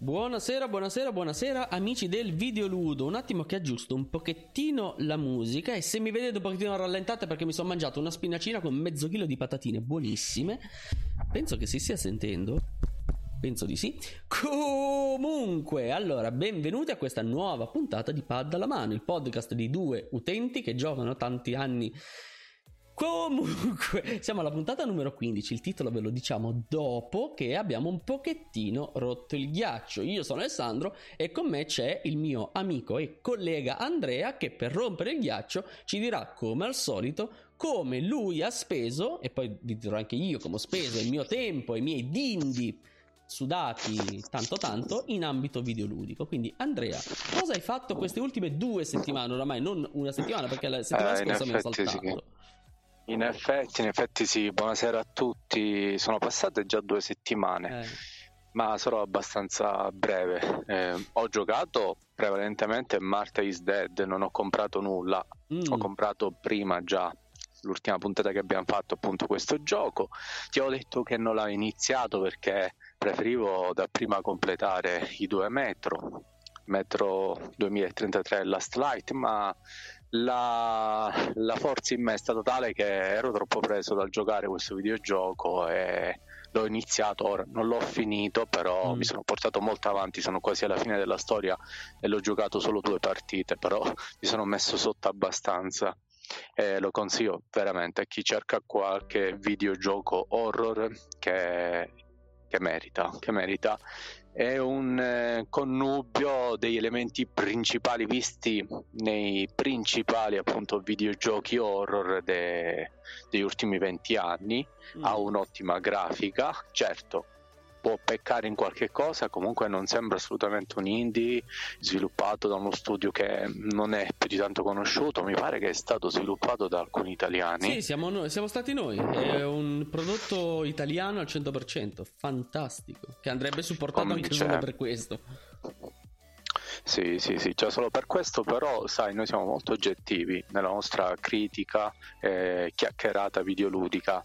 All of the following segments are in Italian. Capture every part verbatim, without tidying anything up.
Buonasera, buonasera, buonasera amici del videoludo. Un attimo che aggiusto un pochettino la musica e se mi vedete un pochettino rallentate perché mi sono mangiato una spinacina con mezzo chilo di patatine buonissime. Penso che si stia sentendo. Penso di sì. Comunque, allora, benvenuti a questa nuova puntata di Pad alla mano, il podcast di due utenti che giocano tanti anni. Comunque, siamo alla puntata numero quindici, il titolo ve lo diciamo dopo che abbiamo un pochettino rotto il ghiaccio. Io sono Alessandro e con me c'è il mio amico e collega Andrea che per rompere il ghiaccio ci dirà come al solito come lui ha speso, e poi vi dirò anche io come ho speso il mio tempo e i miei dindi sudati tanto tanto in ambito videoludico. Quindi Andrea, cosa hai fatto queste ultime due settimane oramai, non una settimana perché la settimana eh, scorsa mi ho saltato. Sì. In effetti, in effetti sì, buonasera a tutti. Sono passate già due settimane, eh. ma sarò abbastanza breve. Eh, ho giocato prevalentemente Martha is Dead, non ho comprato nulla. Mm. Ho comprato prima già l'ultima puntata che abbiamo fatto appunto questo gioco. Ti ho detto che non l'ho iniziato perché preferivo dapprima completare i due Metro, Metro duemilatrentatré e Last Light, ma La, la forza in me è stata tale che ero troppo preso dal giocare questo videogioco e l'ho iniziato. Ora non l'ho finito, però mm. mi sono portato molto avanti, sono quasi alla fine della storia e l'ho giocato solo due partite, però mi sono messo sotto abbastanza e lo consiglio veramente a chi cerca qualche videogioco horror che, che merita, che merita. È un eh, connubio degli elementi principali visti nei principali appunto videogiochi horror de- degli ultimi venti anni. Mm. Ha un'ottima grafica, certo può peccare in qualche cosa, comunque non sembra assolutamente un indie sviluppato da uno studio che non è più di tanto conosciuto. Mi pare che è stato sviluppato da alcuni italiani. Sì, siamo noi, siamo stati noi. È un prodotto italiano al cento per cento, fantastico, che andrebbe supportato anche solo per questo. Sì, sì, sì, cioè solo per questo, però sai, noi siamo molto oggettivi nella nostra critica eh, chiacchierata videoludica.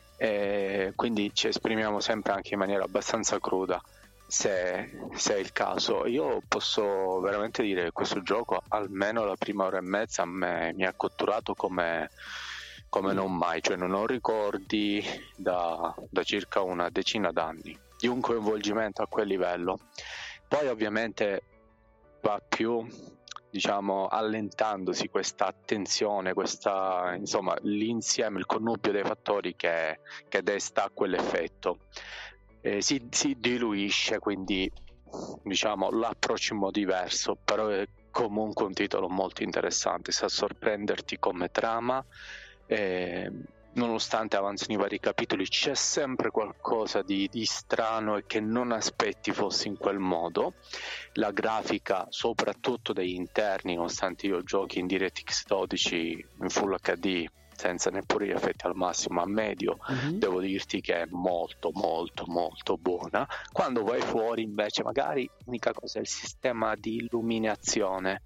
E quindi ci esprimiamo sempre anche in maniera abbastanza cruda se, se è il caso. Io posso veramente dire che questo gioco almeno la prima ora e mezza a me mi ha catturato come, come non mai, cioè non ho ricordi da, da circa una decina d'anni di un coinvolgimento a quel livello. Poi ovviamente va più, diciamo, allentandosi questa attenzione, questa, insomma, l'insieme, il connubio dei fattori che, che desta quell'effetto. Eh, si, si diluisce, quindi diciamo l'approccio in modo diverso, però è comunque un titolo molto interessante, sa sorprenderti come trama. Eh, nonostante avanzino i vari capitoli c'è sempre qualcosa di, di strano e che non aspetti fosse in quel modo. La grafica soprattutto degli interni, nonostante io giochi in DirectX dodici in Full acca di senza neppure gli effetti al massimo, a medio, mm-hmm. devo dirti che è molto molto molto buona. Quando vai fuori invece magari l'unica cosa è il sistema di illuminazione,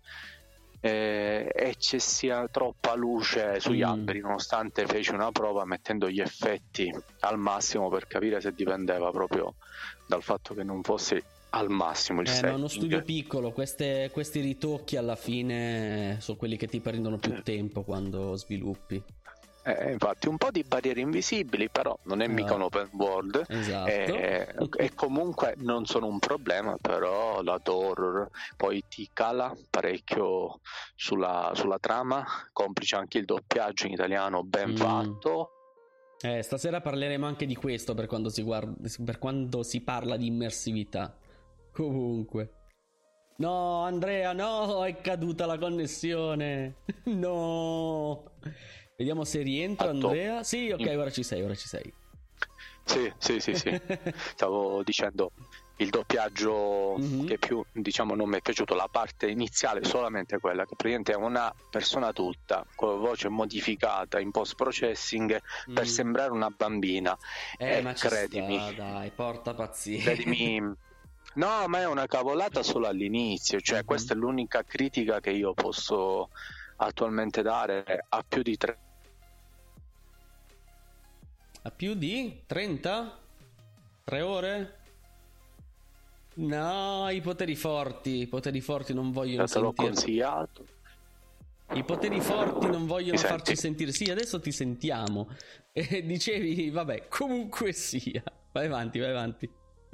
Eh, e ci sia troppa luce sugli mm. alberi, nonostante feci una prova mettendo gli effetti al massimo per capire se dipendeva proprio dal fatto che non fosse al massimo il eh, setting. Ma uno studio piccolo, queste, questi ritocchi alla fine sono quelli che ti prendono più eh. tempo quando sviluppi. Eh, infatti un po' di barriere invisibili, però non è no. mica un open world, esatto. e, e comunque non sono un problema, però la horror poi ti cala parecchio sulla, sulla trama, complice anche il doppiaggio in italiano ben mm. fatto. Eh, stasera parleremo anche di questo per quando si guarda, per quando si parla di immersività. Comunque no, Andrea, no, è caduta la connessione. No. Vediamo se rientra Andrea. Sì, ok, ora ci sei, ora ci sei. Sì, sì, sì, sì. Stavo dicendo il doppiaggio mm-hmm. che più, diciamo, non mi è piaciuto, la parte iniziale, solamente quella che praticamente è una persona adulta con la voce modificata in post processing mm. per sembrare una bambina. Eh, e ma credimi, sta, dai, porta pazienza. Credimi, no, ma è una cavolata solo all'inizio, cioè mm-hmm. questa è l'unica critica che io posso attualmente dare a più di tre. A più di trenta? tre ore? No, i poteri forti, i poteri forti non vogliono te l'ho sentire. consigliato. I poteri forti non vogliono Mi farci senti? sentire. Sì, adesso ti sentiamo. E dicevi, vabbè, comunque sia. Vai avanti, vai avanti.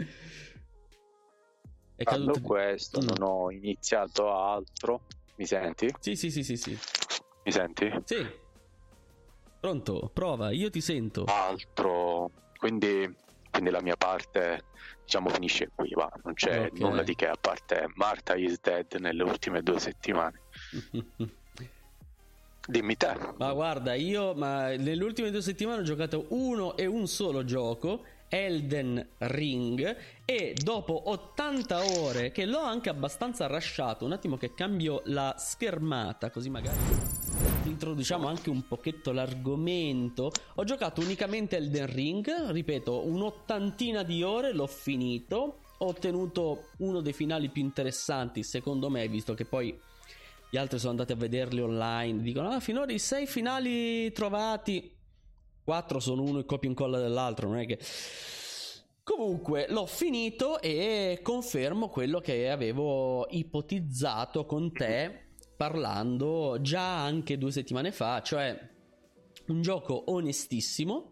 È Parlo caduto. questo, Mm. non ho iniziato altro. Mi senti? Sì, sì, sì, sì, sì. Mi senti? Sì. Pronto, prova, io ti sento. Altro. Quindi, quindi la mia parte, diciamo, finisce qui, va. Non c'è Ok. nulla di che, a parte Martha is Dead nelle ultime due settimane. Dimmi te. Ma guarda, io ma nelle ultime due settimane ho giocato uno e un solo gioco, Elden Ring, e dopo ottanta ore, che l'ho anche abbastanza rushato, un attimo che cambio la schermata, così magari introduciamo anche un pochetto l'argomento. Ho giocato unicamente Elden Ring, ripeto, un'ottantina di ore, l'ho finito, ho ottenuto uno dei finali più interessanti, secondo me, visto che poi gli altri sono andati a vederli online, dicono ah, finora i sei finali trovati, quattro sono uno il copia e incolla dell'altro, non è che... Comunque l'ho finito e confermo quello che avevo ipotizzato con te parlando già anche due settimane fa, cioè un gioco onestissimo.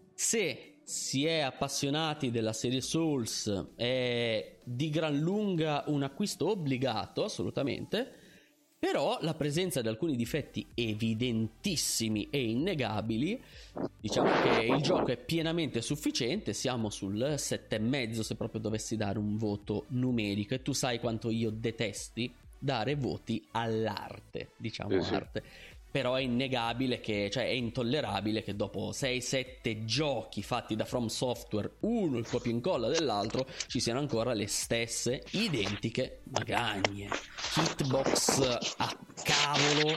Se si è appassionati della serie Souls è di gran lunga un acquisto obbligato, assolutamente. Però la presenza di alcuni difetti evidentissimi e innegabili, diciamo che il gioco è pienamente sufficiente. Siamo sul sette e mezzo se proprio dovessi dare un voto numerico, e tu sai quanto io detesti dare voti all'arte, diciamo Sì, sì. arte. Però è innegabile che, cioè è intollerabile che dopo sei sette giochi fatti da From Software, uno il copia e incolla dell'altro, ci siano ancora le stesse identiche magagne, hitbox a cavolo,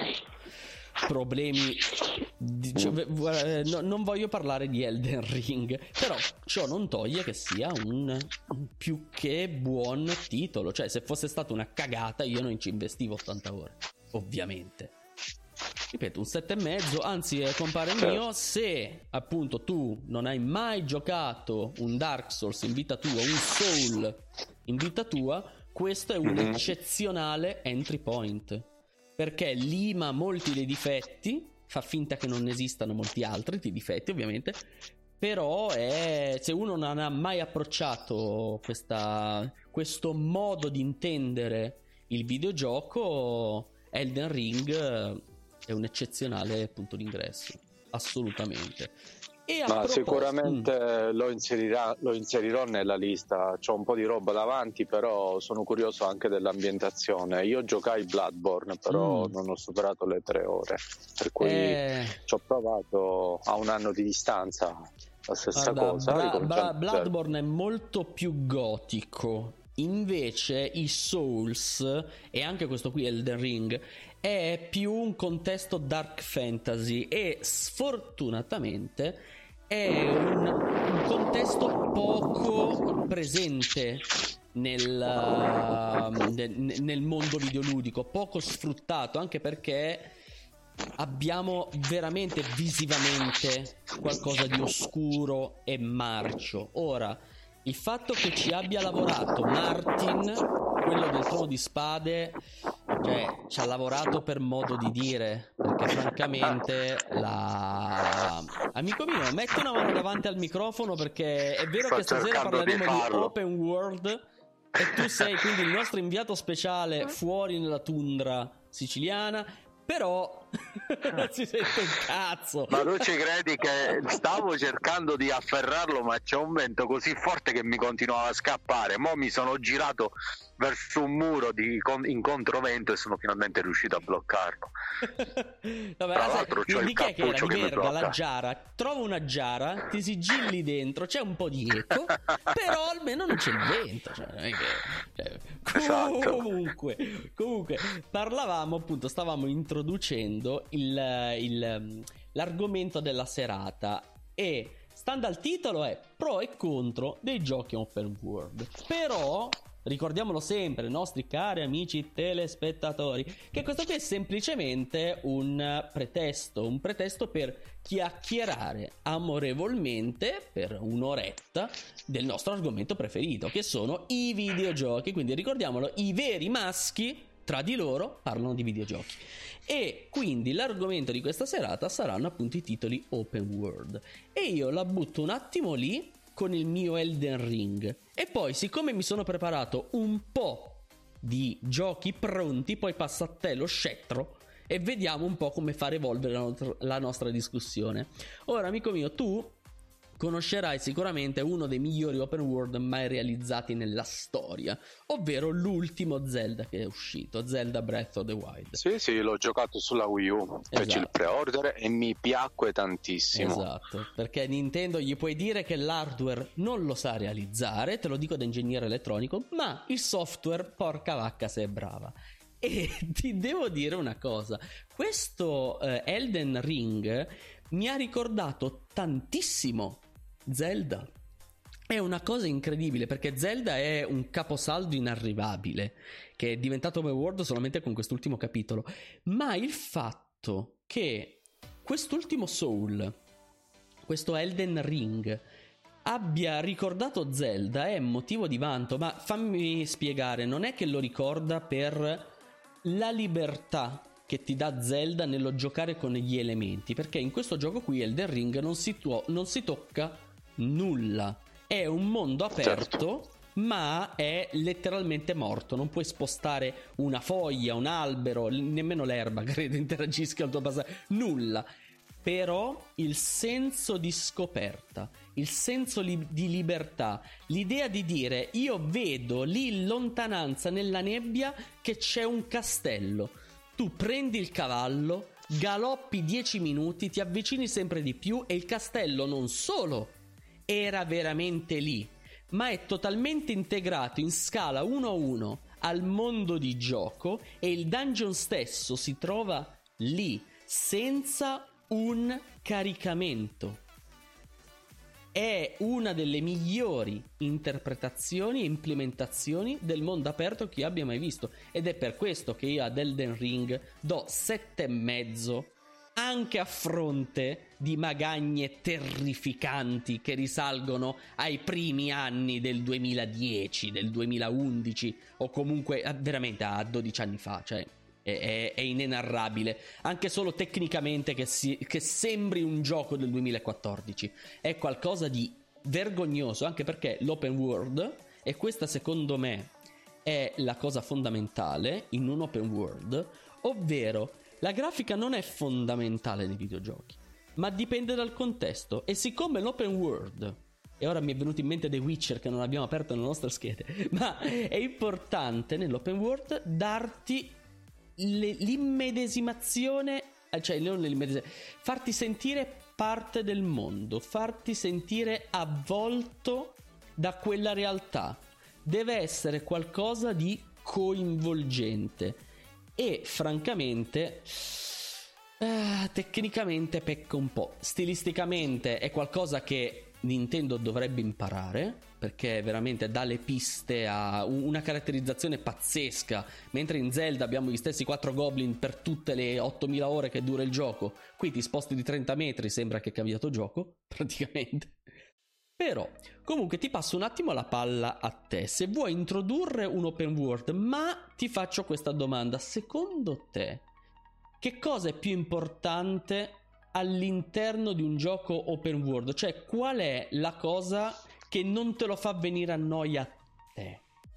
problemi di, cioè, no, non voglio parlare di Elden Ring, però ciò non toglie che sia un, un più che buon titolo. Cioè, se fosse stata una cagata io non ci investivo ottanta ore, ovviamente. Ripeto, un sette e mezzo, anzi eh, compare mio, se appunto tu non hai mai giocato un Dark Souls in vita tua, un Soul in vita tua, questo è un Mhm. eccezionale entry point, perché lima molti dei difetti, fa finta che non esistano molti altri di difetti ovviamente, però è, se uno non ha mai approcciato questa, questo modo di intendere il videogioco, Elden Ring è un eccezionale punto d'ingresso, assolutamente. E a Ma proposito- sicuramente Mm. lo, inserirà, lo inserirò nella lista. C'ho un po' di roba davanti, però sono curioso anche dell'ambientazione. Io giocai Bloodborne, però Mm. non ho superato le tre ore, per cui Eh, ci ho provato a un anno di distanza la stessa guarda, cosa. Bra- ricominciando Bra- da zero. Bloodborne è molto più gotico. Invece i Souls, e anche questo qui Elden Ring, è più un contesto dark fantasy, e sfortunatamente è un, un contesto poco presente nel, uh, nel, nel mondo videoludico, poco sfruttato, anche perché abbiamo veramente visivamente qualcosa di oscuro e marcio. Ora, il fatto che ci abbia lavorato Martin, quello del Trono di Spade, cioè ci ha lavorato per modo di dire, perché francamente la... amico mio, metti una mano davanti al microfono, perché è vero Sto che stasera cercando di parleremo di, farlo. open world e tu sei quindi il nostro inviato speciale fuori nella tundra siciliana, però non si sente un cazzo. Ma tu ci credi che stavo cercando di afferrarlo, ma c'è un vento così forte che mi continuava a scappare. Mo' mi sono girato verso un muro di con- in controvento e sono finalmente riuscito a bloccarlo. Vabbè, Tra sai, l'altro c'ho di il che che era? cappuccio Di che mi verga, la blocca. giara. Trova una giara, ti sigilli dentro, c'è un po' di eco, però almeno non c'è il vento. Cioè, non è che, cioè, Esatto. comunque, comunque, parlavamo appunto, stavamo introducendo il, il, l'argomento della serata, e stando al titolo è pro e contro dei giochi open world. Però ricordiamolo sempre, nostri cari amici telespettatori, che questo qui è semplicemente un pretesto, un pretesto per chiacchierare amorevolmente per un'oretta del nostro argomento preferito, che sono i videogiochi. Quindi ricordiamolo, i veri maschi tra di loro parlano di videogiochi. E quindi l'argomento di questa serata saranno appunto i titoli open world, e io la butto un attimo lì con il mio Elden Ring, e poi, siccome mi sono preparato un po' di giochi pronti, poi passa a te lo scettro e vediamo un po' come far evolvere la, no- la nostra discussione. Ora, amico mio, tu conoscerai sicuramente uno dei migliori open world mai realizzati nella storia, ovvero l'ultimo Zelda che è uscito, Zelda Breath of the Wild. Sì, sì, l'ho giocato sulla Wii U, Esatto. feci il pre-order e mi piacque tantissimo. Esatto, perché Nintendo gli puoi dire che l'hardware non lo sa realizzare, te lo dico da ingegnere elettronico, ma il software, porca vacca, se è brava. E ti devo dire una cosa, questo eh, Elden Ring mi ha ricordato tantissimo Zelda. È una cosa incredibile, perché Zelda è un caposaldo inarrivabile che è diventato open world solamente con quest'ultimo capitolo, ma il fatto che quest'ultimo Soul, questo Elden Ring, abbia ricordato Zelda è motivo di vanto. Ma fammi spiegare, non è che lo ricorda per la libertà che ti dà Zelda nello giocare con gli elementi, perché in questo gioco qui Elden Ring non si, tuo- non si tocca nulla, è un mondo aperto, certo, ma è letteralmente morto, non puoi spostare una foglia, un albero, nemmeno l'erba credo interagisca al tuo passaggio, nulla. Però il senso di scoperta, il senso li- di libertà, l'idea di dire io vedo lì in lontananza nella nebbia che c'è un castello, tu prendi il cavallo, galoppi dieci minuti, ti avvicini sempre di più e il castello non solo era veramente lì, ma è totalmente integrato in scala uno a uno al mondo di gioco, e il dungeon stesso si trova lì senza un caricamento. È una delle migliori interpretazioni e implementazioni del mondo aperto che io abbia mai visto, ed è per questo che io ad Elden Ring do sette e mezzo, anche a fronte di magagne terrificanti che risalgono ai primi anni del duemiladieci, del duemilaundici, o comunque veramente a dodici anni fa. Cioè è, è, è inenarrabile, anche solo tecnicamente, che, si, che sembri un gioco del duemilaquattordici. È qualcosa di vergognoso, anche perché l'open world, e questa secondo me è la cosa fondamentale in un open world, ovvero la grafica non è fondamentale nei videogiochi, ma dipende dal contesto. E siccome l'open world, e ora mi è venuto in mente The Witcher che non abbiamo aperto nelle nostre schede, ma è importante nell'open world darti le, l'immedesimazione, cioè non l'immedesimazione, farti sentire parte del mondo, farti sentire avvolto da quella realtà. Deve essere qualcosa di coinvolgente. E francamente eh, tecnicamente pecca un po'. Stilisticamente è qualcosa che Nintendo dovrebbe imparare, perché veramente dà le piste a una caratterizzazione pazzesca. Mentre in Zelda abbiamo gli stessi quattro goblin per tutte le ottomila ore che dura il gioco, qui ti sposti di trenta metri, sembra che è cambiato gioco praticamente. Però comunque ti passo un attimo la palla a te, se vuoi introdurre un open world. Ma ti faccio questa domanda: secondo te che cosa è più importante all'interno di un gioco open world? Cioè, qual è la cosa che non te lo fa venire a noia a te?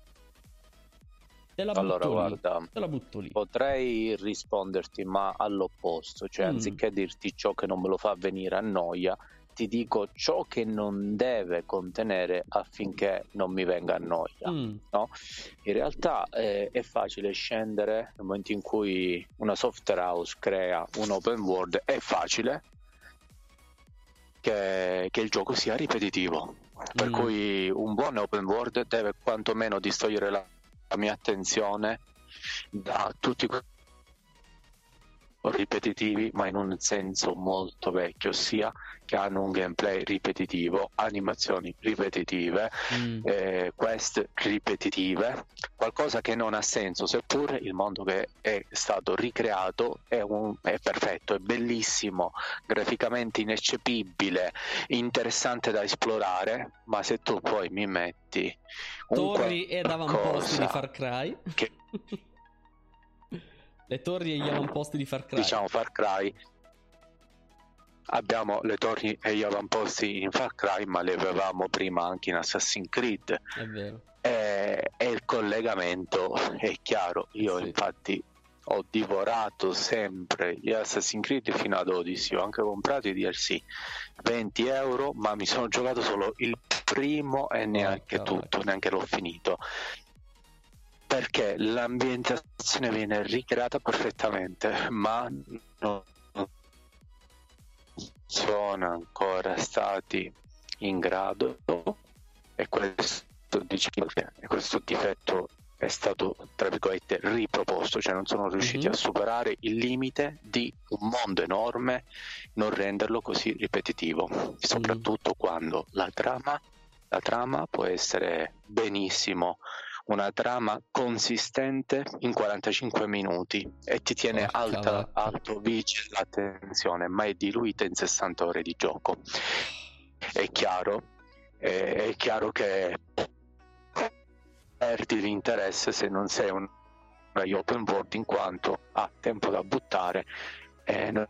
Te la butto allora, lì. guarda, te la butto lì. Potrei risponderti ma all'opposto, cioè mm. anziché dirti ciò che non me lo fa venire a noia, ti dico ciò che non deve contenere affinché non mi venga a noia. Mm. No? In realtà eh, è facile scendere nel momento in cui una software house crea un open world, è facile che, che il gioco sia ripetitivo, per mm. cui un buon open world deve quantomeno distogliere la, la mia attenzione da tutti quei ripetitivi, ma in un senso molto vecchio, ossia che hanno un gameplay ripetitivo, animazioni ripetitive, mm. eh, quest ripetitive, qualcosa che non ha senso, seppure il mondo che è stato ricreato è, un, è perfetto, è bellissimo, graficamente ineccepibile, interessante da esplorare, ma se tu poi mi metti un torri ed avamposti di Far Cry che le torri e gli avamposti di Far Cry, diciamo Far Cry, abbiamo le torri e gli avamposti in Far Cry, ma le avevamo prima anche in Assassin's Creed, è vero, e, e il collegamento è chiaro. Io sì. infatti ho divorato sempre gli Assassin's Creed fino ad Odyssey, ho anche comprato i D L C venti euro, ma mi sono giocato solo il primo e neanche oh, tutto, neanche l'ho finito, perché l'ambientazione viene ricreata perfettamente, ma non sono ancora stati in grado, e questo, diciamo, questo difetto è stato tra virgolette riproposto, cioè non sono riusciti mm-hmm. a superare il limite di un mondo enorme, non renderlo così ripetitivo, soprattutto mm-hmm. quando la trama la trama può essere benissimo una trama consistente in quarantacinque minuti e ti tiene oh, alta, alto vigile l'attenzione, ma è diluita in sessanta ore di gioco. È chiaro, è, è chiaro che perdi l'interesse se non sei un open world, in quanto ha tempo da buttare e non...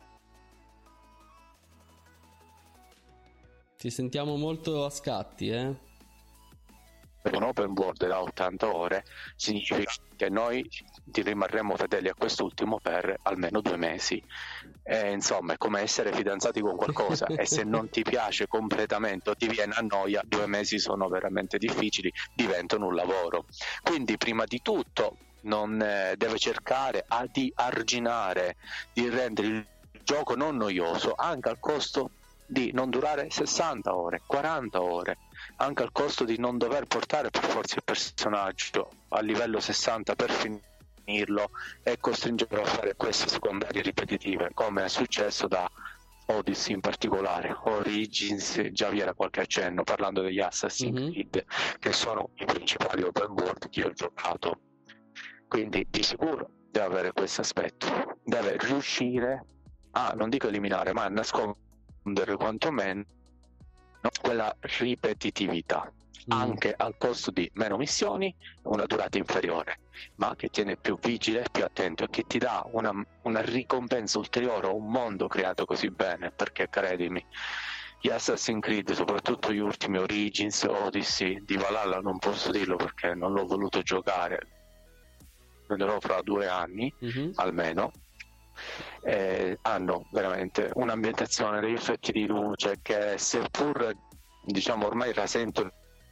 Ti sentiamo molto a scatti, eh? Un open world da ottanta ore significa che noi ti rimarremo fedeli a quest'ultimo per almeno due mesi, e, insomma è come essere fidanzati con qualcosa e se non ti piace completamente o ti viene a noia, due mesi sono veramente difficili, diventano un lavoro. Quindi prima di tutto non eh, deve cercare a, di arginare, di rendere il gioco non noioso, anche al costo di non durare sessanta ore, quaranta ore, anche al costo di non dover portare per forza il personaggio a livello sessanta per finirlo e costringerlo a fare queste secondarie ripetitive, come è successo da Odyssey in particolare. Origins già vi era qualche accenno parlando degli Assassin's mm-hmm. Creed, che sono i principali open world che ho giocato, quindi di sicuro deve avere questo aspetto, deve riuscire a, non dico eliminare, ma a nascondere quantomeno quella ripetitività, mm. anche al costo di meno missioni, una durata inferiore, ma che tiene più vigile, più attento e che ti dà una, una ricompensa ulteriore a un mondo creato così bene, perché credimi, gli Assassin's Creed, soprattutto gli ultimi Origins, Odyssey, di Valhalla non posso dirlo perché non l'ho voluto giocare, prenderò fra due anni mm-hmm. almeno. Eh, hanno veramente un'ambientazione, degli effetti di luce che, seppur diciamo ormai rasentono,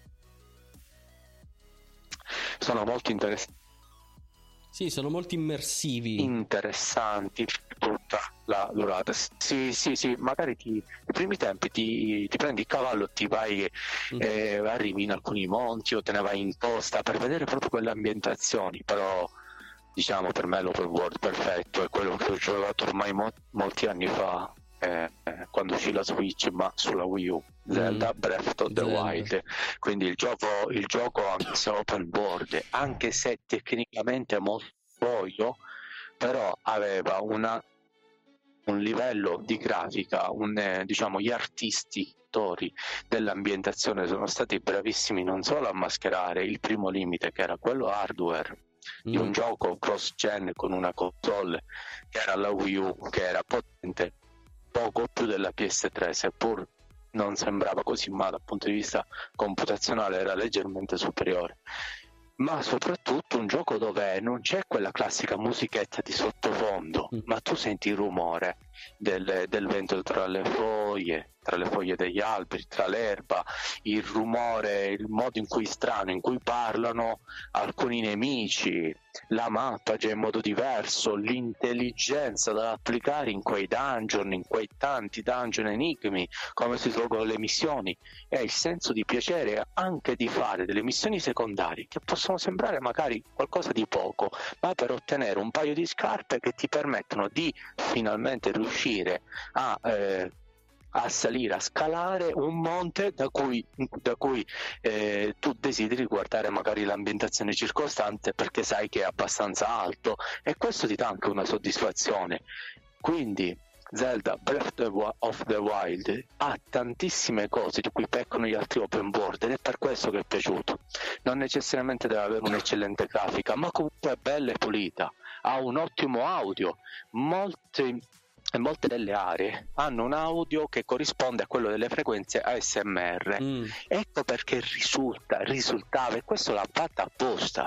sono molto interessanti. Sì, sono molto immersivi, interessanti tutta la durata. Sì, sì, sì, magari ti, i primi tempi ti, ti prendi il cavallo, ti vai, mm. eh, arrivi in alcuni monti o te ne vai in costa per vedere proprio quelle ambientazioni, però diciamo per me l'open world perfetto è quello che ho giocato ormai mo- molti anni fa, eh, eh, quando uscì la Switch, ma sulla Wii U, Zelda mm. Breath of the Zelda. Wild. Quindi il gioco, il gioco anche se open world, anche se tecnicamente molto voglio, però aveva una, un livello di grafica, un, eh, diciamo gli artisti dell'ambientazione sono stati bravissimi non solo a mascherare il primo limite, che era quello hardware di un mm. gioco cross-gen con una console che era la Wii U, che era potente poco più della P S tre, seppur non sembrava così male dal punto di vista computazionale, era leggermente superiore, ma soprattutto un gioco dove non c'è quella classica musichetta di sottofondo, mm. ma tu senti il rumore del, del vento tra le foglie, tra le foglie degli alberi, tra l'erba, il rumore, il modo in cui strano, in cui parlano alcuni nemici, la mappa già in modo diverso, l'intelligenza da applicare in quei dungeon, in quei tanti dungeon enigmi, come si svolgono le missioni, e il senso di piacere anche di fare delle missioni secondarie che possono sembrare magari qualcosa di poco, ma per ottenere un paio di scarpe che ti permettono di finalmente riuscire a eh, a salire, a scalare un monte da cui, da cui eh, tu desideri guardare magari l'ambientazione circostante perché sai che è abbastanza alto, e questo ti dà anche una soddisfazione. Quindi Zelda Breath of the Wild ha tantissime cose di cui peccano gli altri open world, ed è per questo che è piaciuto. Non necessariamente deve avere un'eccellente grafica, ma comunque è bella e pulita, ha un ottimo audio, molte e molte delle aree hanno un audio che corrisponde a quello delle frequenze A S M R. Mm. Ecco perché risulta, risultava, e questo l'ha fatta apposta.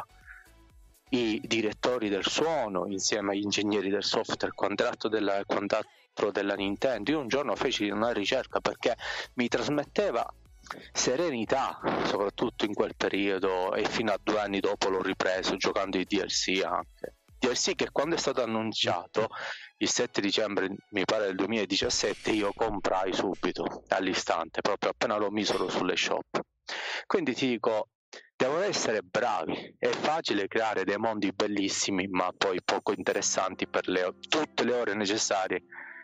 I direttori del suono insieme agli ingegneri del software quadratto della, quadratro della Nintendo. Io un giorno feci una ricerca perché mi trasmetteva serenità, soprattutto in quel periodo, e fino a due anni dopo l'ho ripreso giocando i D L C anche. D L C che quando è stato annunciato il sette dicembre mi pare del duemiladiciassette io comprai subito all'istante, proprio appena lo misero sulle shop. Quindi ti dico, devono essere bravi. È facile creare dei mondi bellissimi ma poi poco interessanti per le, tutte le ore necessarie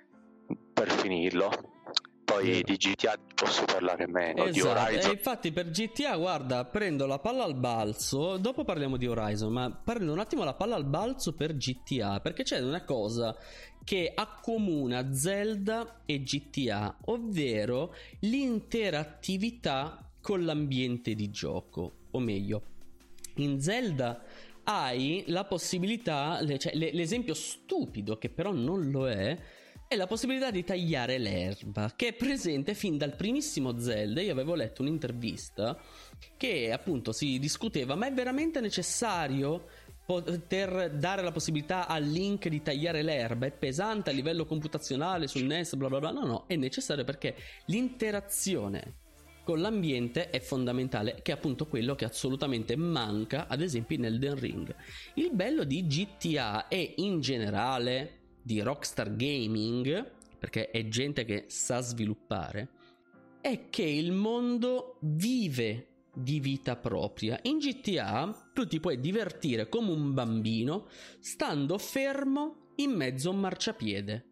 per finirlo. Poi di G T A posso parlare meno, esatto. Di Horizon. E infatti per G T A, guarda, prendo la palla al balzo. Dopo parliamo di Horizon, ma prendo un attimo la palla al balzo per G T A, perché c'è una cosa che accomuna Zelda e G T A, ovvero l'interattività con l'ambiente di gioco. O meglio, in Zelda hai la possibilità, cioè l'esempio stupido che però non lo è, è la possibilità di tagliare l'erba, che è presente fin dal primissimo Zelda. Io avevo letto un'intervista che appunto si discuteva: ma è veramente necessario poter dare la possibilità a Link di tagliare l'erba? È pesante a livello computazionale sul N E S, bla bla bla. No, no, è necessario perché l'interazione con l'ambiente è fondamentale, che è appunto quello che assolutamente manca ad esempio in Elden Ring. Il bello di G T A e in generale di Rockstar Gaming, perché è gente che sa sviluppare, è che il mondo vive di vita propria. In G T A tu ti puoi divertire come un bambino stando fermo in mezzo a un marciapiede.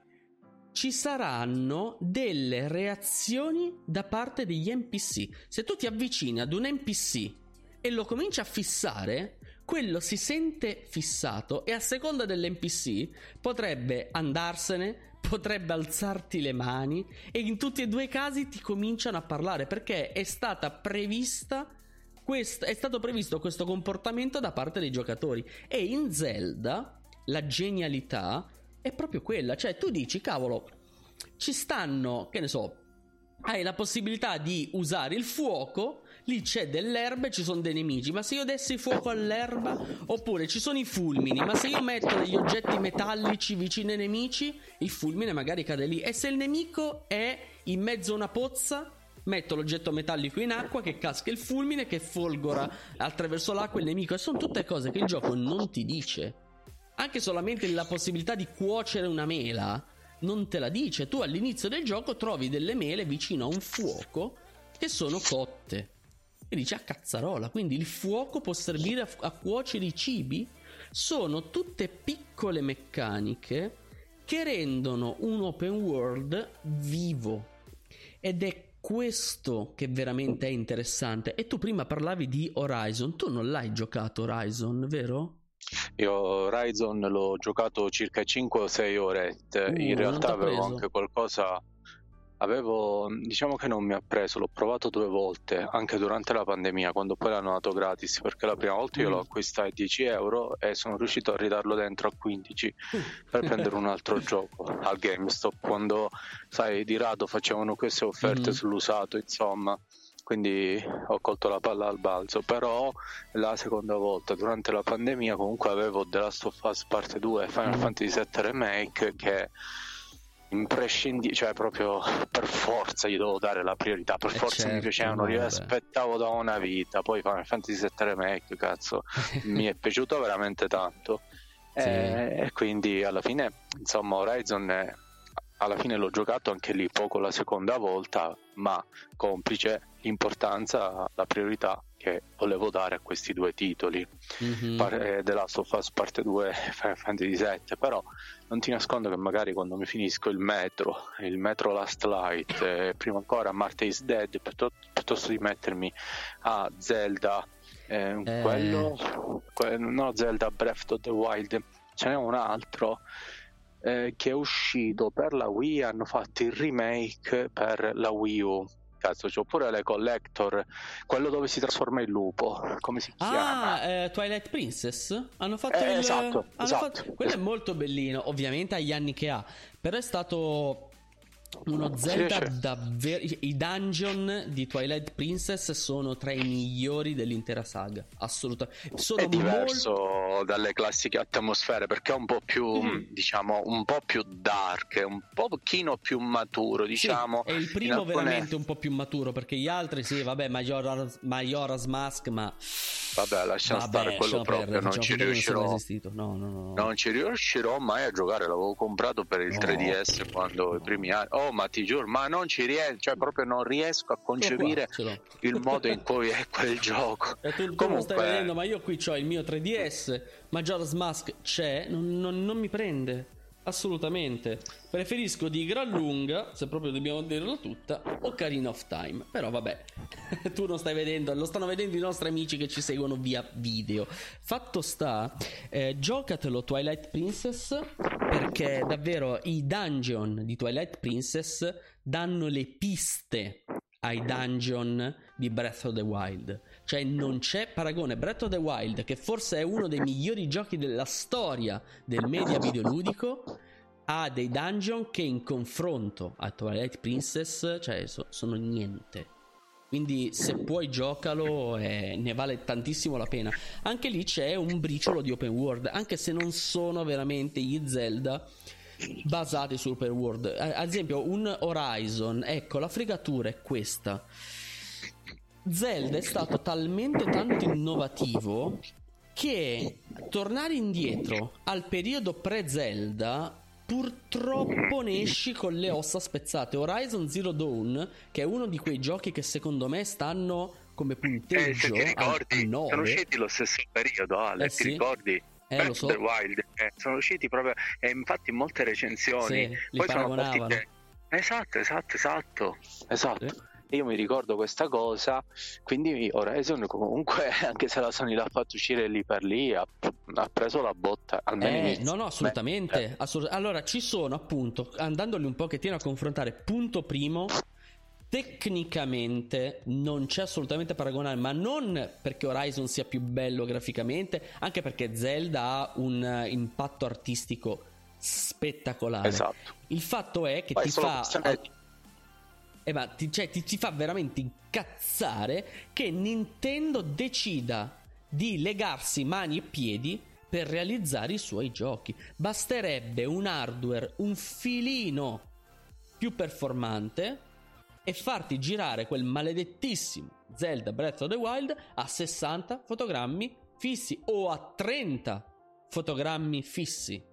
Ci saranno delle reazioni da parte degli N P C. Se tu ti avvicini ad un N P C e lo cominci a fissare, quello si sente fissato e a seconda dell'N P C potrebbe andarsene, potrebbe alzarti le mani, e in tutti e due i casi ti cominciano a parlare perché è stata prevista quest- è stato previsto questo comportamento da parte dei giocatori. E in Zelda la genialità è proprio quella, cioè tu dici cavolo, ci stanno, che ne so, hai la possibilità di usare il fuoco, lì c'è dell'erba e ci sono dei nemici, ma se io dessi fuoco all'erba, oppure ci sono i fulmini, ma se io metto degli oggetti metallici vicino ai nemici, il fulmine magari cade lì, e se il nemico è in mezzo a una pozza, metto l'oggetto metallico in acqua che casca il fulmine che folgora attraverso l'acqua il nemico. E sono tutte cose che il gioco non ti dice. Anche solamente la possibilità di cuocere una mela non te la dice. Tu all'inizio del gioco trovi delle mele vicino a un fuoco che sono cotte e dici: a cazzarola, quindi il fuoco può servire a, a cuocere i cibi. Sono tutte piccole meccaniche che rendono un open world vivo, ed è questo che veramente è interessante. E tu prima parlavi di Horizon. Tu non l'hai giocato Horizon, vero? Io Horizon l'ho giocato circa cinque o sei orette. Uh, in realtà avevo anche qualcosa, avevo, diciamo che non mi ha preso, l'ho provato due volte anche durante la pandemia, quando poi l'hanno dato gratis, perché la prima volta io mm. l'ho acquistato a dieci euro e sono riuscito a ridarlo dentro a quindici per prendere un altro gioco al GameStop, quando sai di rado facevano queste offerte mm. sull'usato, insomma. Quindi ho colto la palla al balzo. Però la seconda volta durante la pandemia comunque avevo The Last of Us parte due e Final mm. Fantasy sette Remake, che imprescindibile, cioè proprio per forza gli devo dare la priorità, per Eh forza certo, mi piacevano, li vabbè. aspettavo da una vita. Poi Final Fantasy sette Remake, cazzo, mi è piaciuto veramente tanto. Sì. E, e quindi alla fine, insomma, Horizon è, alla fine l'ho giocato anche lì poco la seconda volta, ma complice l'importanza, la priorità che volevo dare a questi due titoli, Mhm. Par- The Last of Us parte due e Final Fantasy sette. Però non ti nascondo che magari quando mi finisco il Metro, il Metro Last Light, e prima ancora Marte is Dead, piuttosto, piuttosto di mettermi a Zelda, eh, Eh. quello, que- no, Zelda Breath of the Wild, ce n'è un altro eh, che è uscito per la Wii, hanno fatto il remake per la Wii U. Cazzo, c'ho pure le collector, quello dove si trasforma il lupo, come si chiama? Ah, eh, Twilight Princess? Hanno fatto Eh, il... esatto, hanno esatto. fatto- Quello è molto bellino, ovviamente agli anni che ha, però è stato uno Zelda Sì, sì. davvero... I dungeon di Twilight Princess sono tra i migliori dell'intera saga, assolutamente. Sono È diverso molto... dalle classiche atmosfere, perché è un po' più, Mm. diciamo, un po' più dark, è un pochino più maturo, diciamo. Sì, è il primo In alcune- veramente un po' più maturo, perché gli altri sì, vabbè, Majora's, Majora's Mask, ma... Vabbè, lasciamo Vabbè, stare quello lasciamo proprio, perdere, non facciamo ci finta che non sia mai riuscirò. esistito. No, no, no, no. Non ci riuscirò mai a giocare, l'avevo comprato per il No. tre D S quando i primi anni. Oh, ma ti giuro, ma non ci riesco, cioè proprio non riesco a concepire Ce l'ho. il modo in cui è quel gioco. E tu, tu non Comunque, stai vedendo, ma io qui ho il mio tre D S, Majora's Mask c'è, non, non- non mi prende. Assolutamente. Preferisco di gran lunga, se proprio dobbiamo dirla tutta, Ocarina of Time. Però vabbè, tu non stai vedendo, lo stanno vedendo i nostri amici che ci seguono via video. Fatto sta, eh, giocatelo Twilight Princess, perché davvero i dungeon di Twilight Princess danno le piste ai dungeon di Breath of the Wild. Cioè non c'è paragone. Breath of the Wild, che forse è uno dei migliori giochi della storia del media videoludico, ha dei dungeon che in confronto a Twilight Princess, cioè so- sono niente. Quindi se puoi giocalo, eh, ne vale tantissimo la pena. Anche lì c'è un briciolo di open world, anche se non sono veramente gli Zelda basati su open world. Eh, ad esempio un Horizon, ecco, la fregatura è questa: Zelda è stato talmente tanto innovativo che tornare indietro al periodo pre-Zelda purtroppo ne esci con le ossa spezzate. Horizon Zero Dawn, che è uno di quei giochi che secondo me stanno come eh, se punteggio ti a, a ricordi, nove. sono usciti lo stesso periodo, Ale, Eh ti sì. ricordi? Eh, Breath lo so. of the Wild, eh, sono usciti proprio, e infatti in molte recensioni Sì, li poi sono paragonavano. partite. Esatto, esatto, esatto, esatto. Sì. Io mi ricordo questa cosa, quindi Horizon comunque, anche se la Sony l'ha fatto uscire lì per lì, ha, ha preso la botta, almeno Eh, inizio. no, no, assolutamente, Eh, assolut- Allora, ci sono appunto, andandoli un pochettino a confrontare, punto primo, tecnicamente non c'è assolutamente paragonare, ma non perché Horizon sia più bello graficamente, anche perché Zelda ha un eh, impatto artistico spettacolare. Esatto. Il fatto è che Poi ti solo fa... questione di- Eh, ma ti, cioè, ti, ti fa veramente incazzare che Nintendo decida di legarsi mani e piedi per realizzare i suoi giochi. Basterebbe un hardware un filino più performante e farti girare quel maledettissimo Zelda Breath of the Wild a sessanta fotogrammi fissi o a trenta fotogrammi fissi.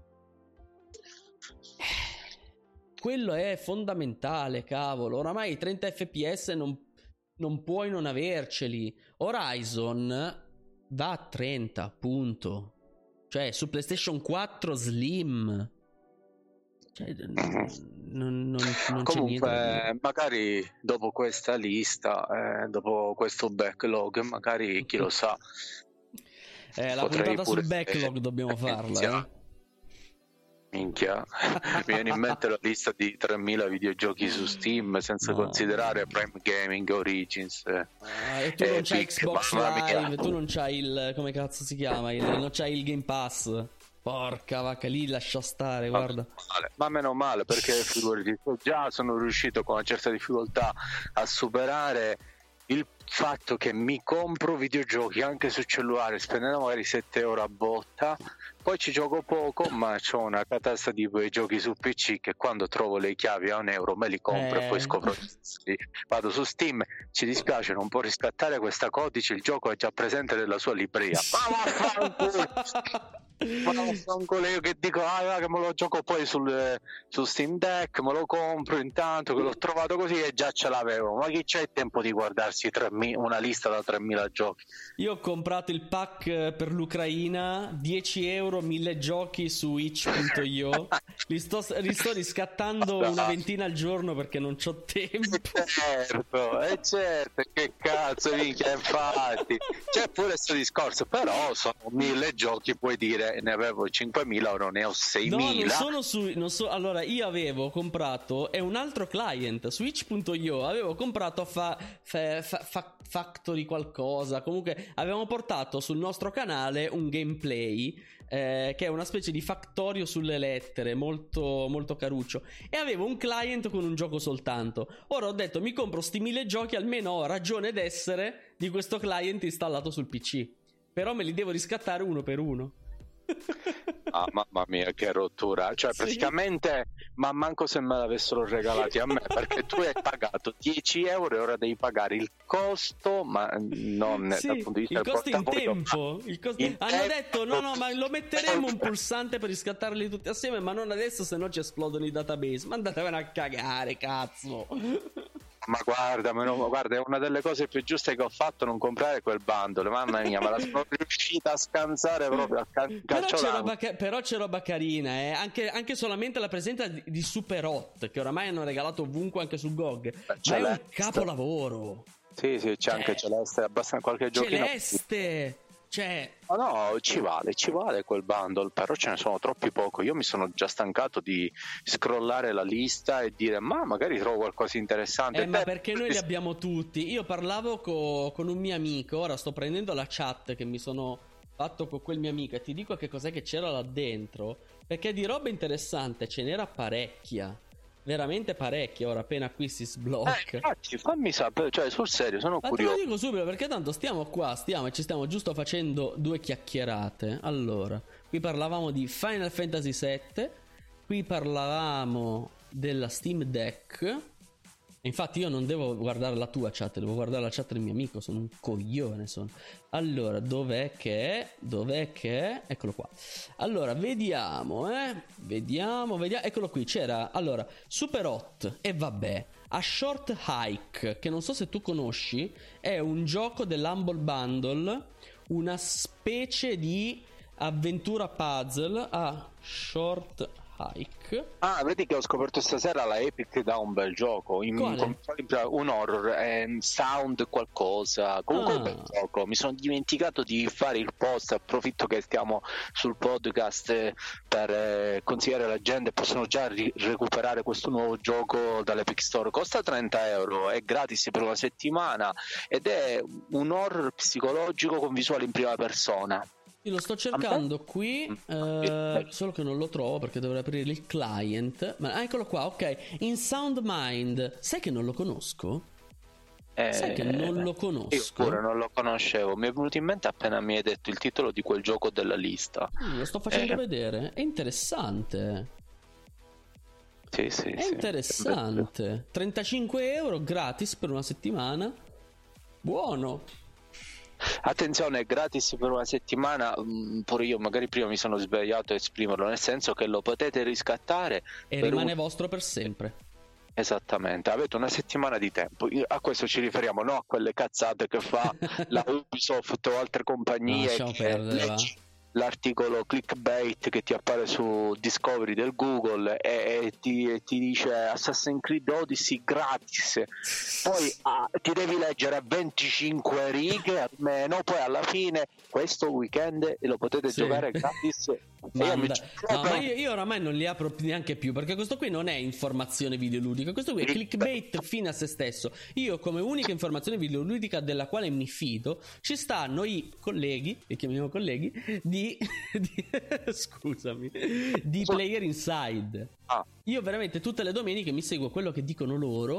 Quello è fondamentale, cavolo. Oramai i trenta F P S non, non puoi non averceli. Horizon va a trenta, punto. Cioè, su PlayStation quattro Slim. Cioè, non, non, non c'è niente da dire. Comunque, magari dopo questa lista, eh, dopo questo backlog, magari chi lo sa, Eh, la potrei puntata pure sul backlog eh, dobbiamo farla, iniziare. eh. Minchia, mi viene in mente la lista di tremila videogiochi su Steam, senza No. considerare Prime Gaming, Origins. eh, Ah, e tu non c'hai Epic, Xbox mamma mia. Live, tu non c'hai il... come cazzo si chiama? Il, non c'hai il Game Pass. Porca vacca, lì lascia stare, Ma guarda. meno male, ma meno male, perché figurati, già sono riuscito con una certa difficoltà a superare il fatto che mi compro videogiochi anche su cellulare spendendo magari sette euro a botta, poi ci gioco poco, ma c'ho una catasta di quei giochi su P C che quando trovo le chiavi a un euro me li compro Eh. e poi scopro che vado su Steam, ci dispiace, non può riscattare questa codice, il gioco è già presente nella sua libreria. Ma vaffanculo! Ma vaffanculo, io che dico ah, che me lo gioco poi sul, su Steam Deck, me lo compro intanto che l'ho trovato così e già ce l'avevo. Ma chi c'è il tempo di guardarsi tremila una lista da tremila giochi? Io ho comprato il pack per l'Ucraina, dieci euro, mille giochi su itch punto io. Li sto, li sto riscattando una ventina al giorno perché non c'ho tempo. Certo, è certo, che cazzo, minchia, infatti. C'è pure questo discorso, però sono mille giochi, puoi dire ne avevo cinquemila, ora ne ho seimila. No, non sono su non so, allora io avevo comprato, è un altro client su itch punto io, avevo comprato fa, fa, fa, fa, Factory qualcosa, comunque avevamo portato sul nostro canale un gameplay eh, che è una specie di Factorio sulle lettere, molto molto caruccio, e avevo un client con un gioco soltanto. Ora ho detto mi compro sti mille giochi, almeno ho ragione d'essere di questo client installato sul P C, però me li devo riscattare uno per uno. Ah, mamma mia, che rottura! Cioè, sì, praticamente, ma manco se me l'avessero regalati a me, perché tu hai pagato dieci euro e ora devi pagare il costo, ma non sì, dal punto di vista il costo in tempo. Ma... Il costo... in Hanno tempo... detto no, no, ma lo metteremo un pulsante per riscattarli tutti assieme, ma non adesso, se no ci esplodono i database. Ma andatevene a cagare, cazzo! Ma guarda, meno, guarda, è una delle cose più giuste che ho fatto non comprare quel bundle, mamma mia, me la sono riuscita a scansare proprio a cal- però, c'è roba ca- però c'è roba carina, eh. anche, anche solamente la presenza di, di Super Hot, che oramai hanno regalato ovunque anche su G O G. Beh, ma è un capolavoro. Sì, sì, c'è cioè, anche Celeste, abbastanza qualche giochino. Celeste! Cioè... No, no, ci vale, ci vale quel bundle, però ce ne sono troppi poco. Io mi sono già stancato di scrollare la lista e dire ma magari trovo qualcosa di interessante. Eh, ma perché noi li abbiamo tutti. Io parlavo co- con un mio amico, ora sto prendendo la chat che mi sono fatto con quel mio amico e ti dico che cos'è che c'era là dentro, perché di roba interessante ce n'era parecchia. Veramente parecchie. Ora appena acquisti sblocca. Eh, infatti, fammi sapere, cioè sul serio sono ma curioso. te lo dico subito perché tanto stiamo qua, stiamo e ci stiamo giusto facendo due chiacchierate. Allora, qui parlavamo di Final Fantasy sette, qui parlavamo della Steam Deck. Infatti io non devo guardare la tua chat, devo guardare la chat del mio amico, sono un coglione sono. Allora, dov'è che è? Dov'è che è? Eccolo qua. Allora, vediamo, eh. Vediamo, vediamo. Eccolo qui, c'era, allora, Super Hot, e vabbè, A Short Hike, che non so se tu conosci, è un gioco dell'Humble Bundle, una specie di avventura puzzle a Short Hike. Ah, vedi che ho scoperto stasera la Epic da un bel gioco in, con, un horror eh, sound qualcosa comunque ah. un bel gioco. Mi sono dimenticato di fare il post, approfitto che stiamo sul podcast eh, per eh, consigliare alla gente, possono già ri- recuperare questo nuovo gioco dall'Epic Store. Costa trenta euro, è gratis per una settimana ed è un horror psicologico con visuale in prima persona. Io lo sto cercando qui, eh, solo che non lo trovo perché dovrei aprire il client. Ma ah, eccolo qua, ok. In Sound Mind. Sai che non lo conosco? Eh, Sai che non lo conosco? Io pure non lo conoscevo. Mi è venuto in mente appena mi hai detto il titolo di quel gioco della lista. Mm, lo sto facendo eh. vedere. È interessante. Sì, sì, È sì. interessante. trentacinque euro gratis per una settimana. Buono. Attenzione, è gratis per una settimana. Pure io magari prima mi sono sbagliato a esprimerlo, nel senso che lo potete riscattare e rimane un... vostro per sempre. Esattamente, avete una settimana di tempo. A questo ci riferiamo, no a quelle cazzate che fa la Ubisoft o altre compagnie no, che perdere, leggi l'articolo clickbait che ti appare su Discovery del Google e, e, ti, e ti dice Assassin's Creed Odyssey gratis, poi ah, ti devi leggere venticinque righe almeno, poi alla fine questo weekend lo potete sì. giocare gratis. Io, mi... no, ma io, io oramai non li apro neanche più, perché questo qui non è informazione videoludica, questo qui è clickbait fine a se stesso. Io come unica informazione videoludica della quale mi fido ci stanno i colleghi, li chiamiamo colleghi di, di scusami di Player Inside. Io veramente tutte le domeniche mi seguo quello che dicono loro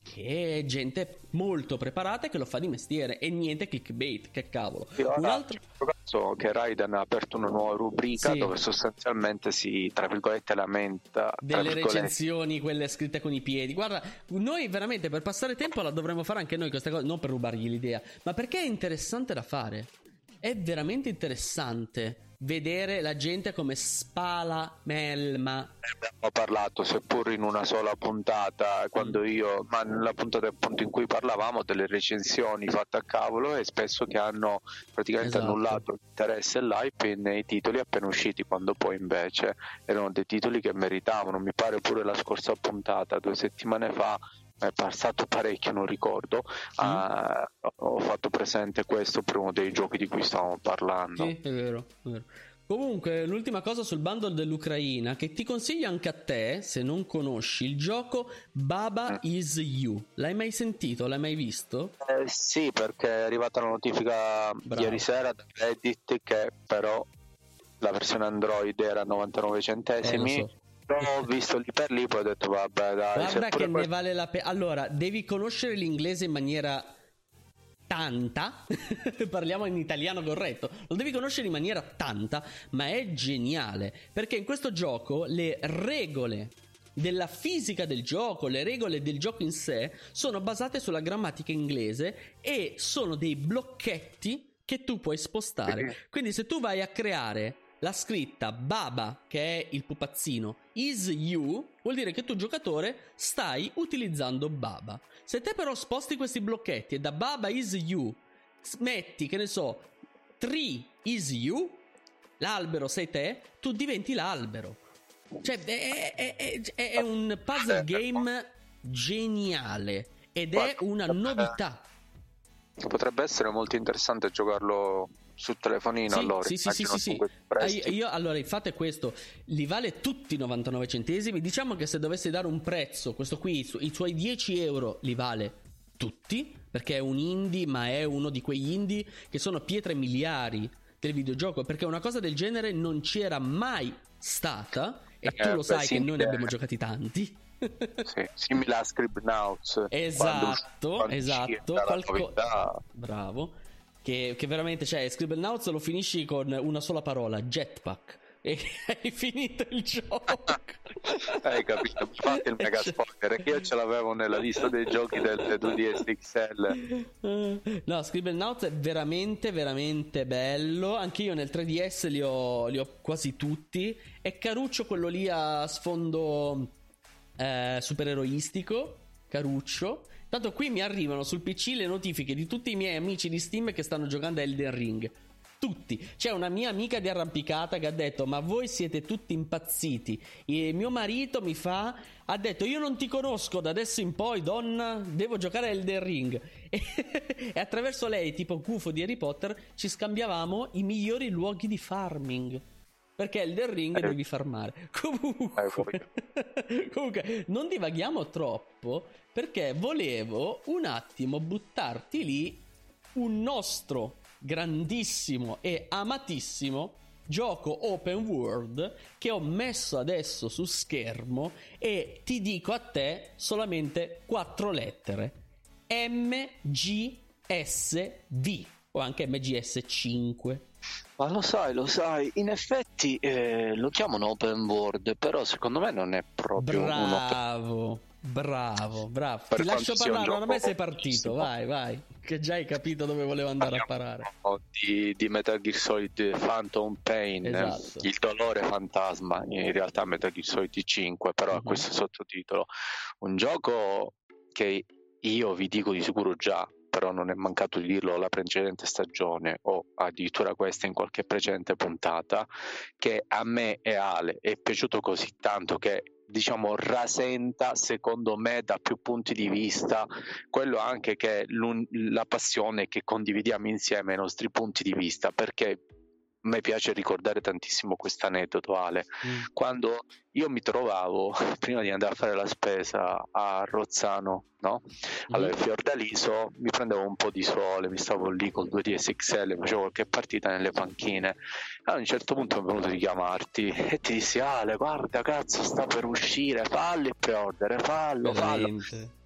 che è gente molto preparata che lo fa di mestiere e niente clickbait, che cavolo. Un altro caso che Raiden ha aperto una nuova rubrica, sì, dove sostanzialmente si, tra virgolette, lamenta delle virgolette. recensioni, quelle scritte con i piedi. Guarda, noi veramente per passare tempo la dovremmo fare anche noi queste cose, non per rubargli l'idea, ma perché è interessante da fare. È veramente interessante vedere la gente come spala melma. Abbiamo parlato, seppur in una sola puntata, quando io, ma nella puntata appunto in cui parlavamo delle recensioni fatte a cavolo, e spesso che hanno praticamente esatto. annullato l'interesse e l'hype nei titoli appena usciti, quando poi invece erano dei titoli che meritavano. Mi pare pure la scorsa puntata, due settimane fa, è passato parecchio, non ricordo, sì. uh, ho fatto presente questo per uno dei giochi di cui stavamo parlando. Sì, è vero, è vero. Comunque, l'ultima cosa sul bundle dell'Ucraina, che ti consiglio anche a te, se non conosci il gioco Baba mm. Is You. L'hai mai sentito? L'hai mai visto? Eh, sì, perché è arrivata la notifica Bravo. ieri sera da Reddit che però la versione Android era novantanove centesimi. Eh, Ho visto lì per lì, poi ho detto vabbè dai, guarda che ne vale la pena. Allora, devi conoscere l'inglese in maniera tanta parliamo in italiano corretto, lo devi conoscere in maniera tanta, ma è geniale perché in questo gioco le regole della fisica del gioco, le regole del gioco in sé sono basate sulla grammatica inglese e sono dei blocchetti che tu puoi spostare. Quindi se tu vai a creare la scritta Baba, che è il pupazzino, is you, vuol dire che tu giocatore stai utilizzando Baba. Se te però sposti questi blocchetti e da Baba is you metti, che ne so, tree is you, l'albero sei te, tu diventi l'albero. Cioè è, è, è, è un puzzle game geniale ed è una novità. Potrebbe essere molto interessante giocarlo sul telefonino, sì, allora sì sì sì, sì, sì. Ah, io allora il fatto è questo, li vale tutti novantanove centesimi. Diciamo che se dovessi dare un prezzo, questo qui i suoi dieci euro li vale tutti, perché è un indie, ma è uno di quegli indie che sono pietre miliari del videogioco, perché una cosa del genere non c'era mai stata e eh, tu lo beh, sai sì, che noi ne abbiamo giocati tanti. Sì, simile a Scribblenauts. Esatto, quando esatto, qualco... bravo. Che, che veramente, cioè, Scribblenauts lo finisci con una sola parola, jetpack, e hai finito il gioco. Hai capito? Infatti il mega spoiler, che io ce l'avevo nella lista dei giochi del due D S X L. No, Scribblenauts è veramente veramente bello. Anche io nel tre D S li ho, li ho quasi tutti. È caruccio quello lì a sfondo eh, supereroistico, caruccio. Tanto qui mi arrivano sul P C le notifiche di tutti i miei amici di Steam che stanno giocando a Elden Ring. Tutti. C'è una mia amica di arrampicata che ha detto: ma voi siete tutti impazziti. E mio marito mi fa, ha detto: io non ti conosco da adesso in poi, donna, devo giocare a Elden Ring. E, e attraverso lei, tipo gufo di Harry Potter, ci scambiavamo i migliori luoghi di farming. Perché Elden Ring eh. devi farmare. Comunque, eh, comunque non divaghiamo troppo, perché volevo un attimo buttarti lì un nostro grandissimo e amatissimo gioco open world che ho messo adesso su schermo, e ti dico a te solamente quattro lettere: M G S V o anche M G S cinque. Ma lo sai, lo sai, in effetti eh, lo chiamano open world, però secondo me non è proprio bravo, un open... bravo, bravo. Per ti lascio parlare, non a me sei partito, vai, vai, che già hai capito dove volevo andare a parare. Di, di Metal Gear Solid Phantom Pain, esatto. Il dolore fantasma, in realtà Metal Gear Solid cinque, però uh-huh. ha questo sottotitolo. Un gioco che io vi dico di sicuro già, però non è mancato di dirlo la precedente stagione o addirittura questa in qualche precedente puntata, che a me e Ale è piaciuto così tanto che, diciamo, rasenta secondo me da più punti di vista quello anche che la passione che condividiamo insieme ai nostri punti di vista, perché a me piace ricordare tantissimo questo aneddoto, Ale. Mm. Quando io mi trovavo prima di andare a fare la spesa a Rozzano, no? Allora, mm. Fiordaliso, mi prendevo un po' di sole, mi stavo lì col due D S X L, facevo qualche partita nelle panchine. A un certo punto mi è venuto di chiamarti e ti dissi: Ale, guarda, cazzo, sta per uscire, fallo il pre-order, fallo, Veramente. fallo.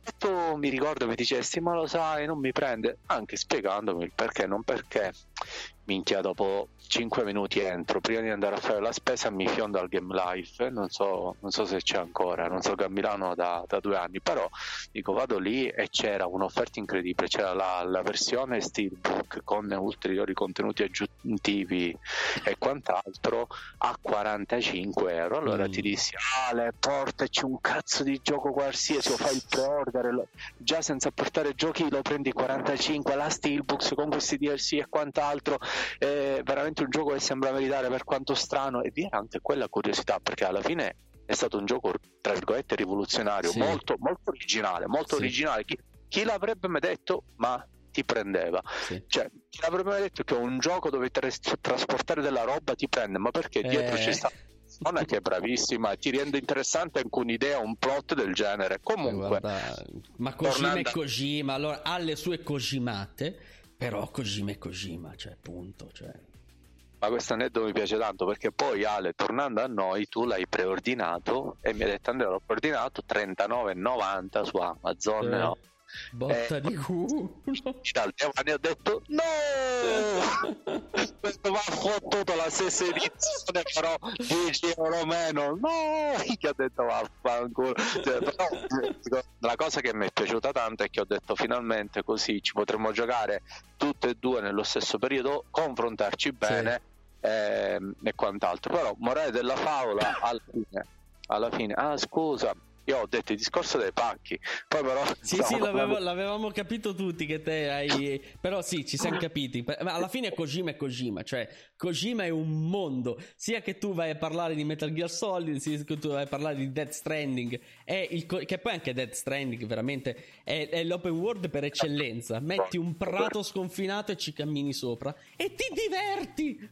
tu mi ricordo mi dicesti ma lo sai non mi prende, anche spiegandomi il perché, non perché minchia dopo cinque minuti entro prima di andare a fare la spesa mi fionda al Game Life, non so, non so se c'è ancora, non so che a Milano da, da due anni, però dico vado lì e c'era un'offerta incredibile, c'era la, la versione Steelbook con ulteriori contenuti aggiuntivi e quant'altro a quarantacinque euro. Allora mm. ti dissi Ale portaci un cazzo di gioco qualsiasi o fai il pre-order, già senza portare giochi lo prendi quarantacinque, la Steelbook con questi D L C e quant'altro, è veramente un gioco che sembra meritare per quanto strano, e vi era anche quella curiosità perché alla fine è stato un gioco tra virgolette rivoluzionario, sì. molto, molto originale, molto sì. originale. Chi, chi l'avrebbe mai detto? Ma ti prendeva, sì. cioè chi l'avrebbe mai detto che un gioco dove tras- trasportare della roba ti prende, ma perché dietro eh... ci sta non è che è bravissima, ti rende interessante anche un'idea, un plot del genere. Comunque guarda, ma Kojima tornando... è Kojima, allora ha le sue Kojimate, però Kojima è Kojima, cioè punto, cioè. Ma questo aneddoto mi piace tanto perché poi Ale, tornando a noi, tu l'hai preordinato e mi hai detto Andrea l'ho preordinato trentanove e novanta su Amazon, eh. no? Botta eh, di culo. Ne ho detto no, questo va fottuto la stessa edizione però dieci euro meno, no, che ho detto vaffanculo, cioè, però la cosa che mi è piaciuta tanto è che ho detto finalmente così ci potremmo giocare tutte e due nello stesso periodo, confrontarci bene, sì. e, e quant'altro. Però morale della favola alla fine, alla fine ah scusa io ho detto il discorso dei pacchi, poi però sì sì l'avevo, l'avevamo capito tutti che te hai, però sì ci siamo capiti, ma alla fine Kojima è Kojima, cioè Kojima è un mondo, sia che tu vai a parlare di Metal Gear Solid, sia che tu vai a parlare di Death Stranding, è il, che poi anche Death Stranding veramente è, è l'open world per eccellenza, metti un prato sconfinato e ci cammini sopra e ti diverti.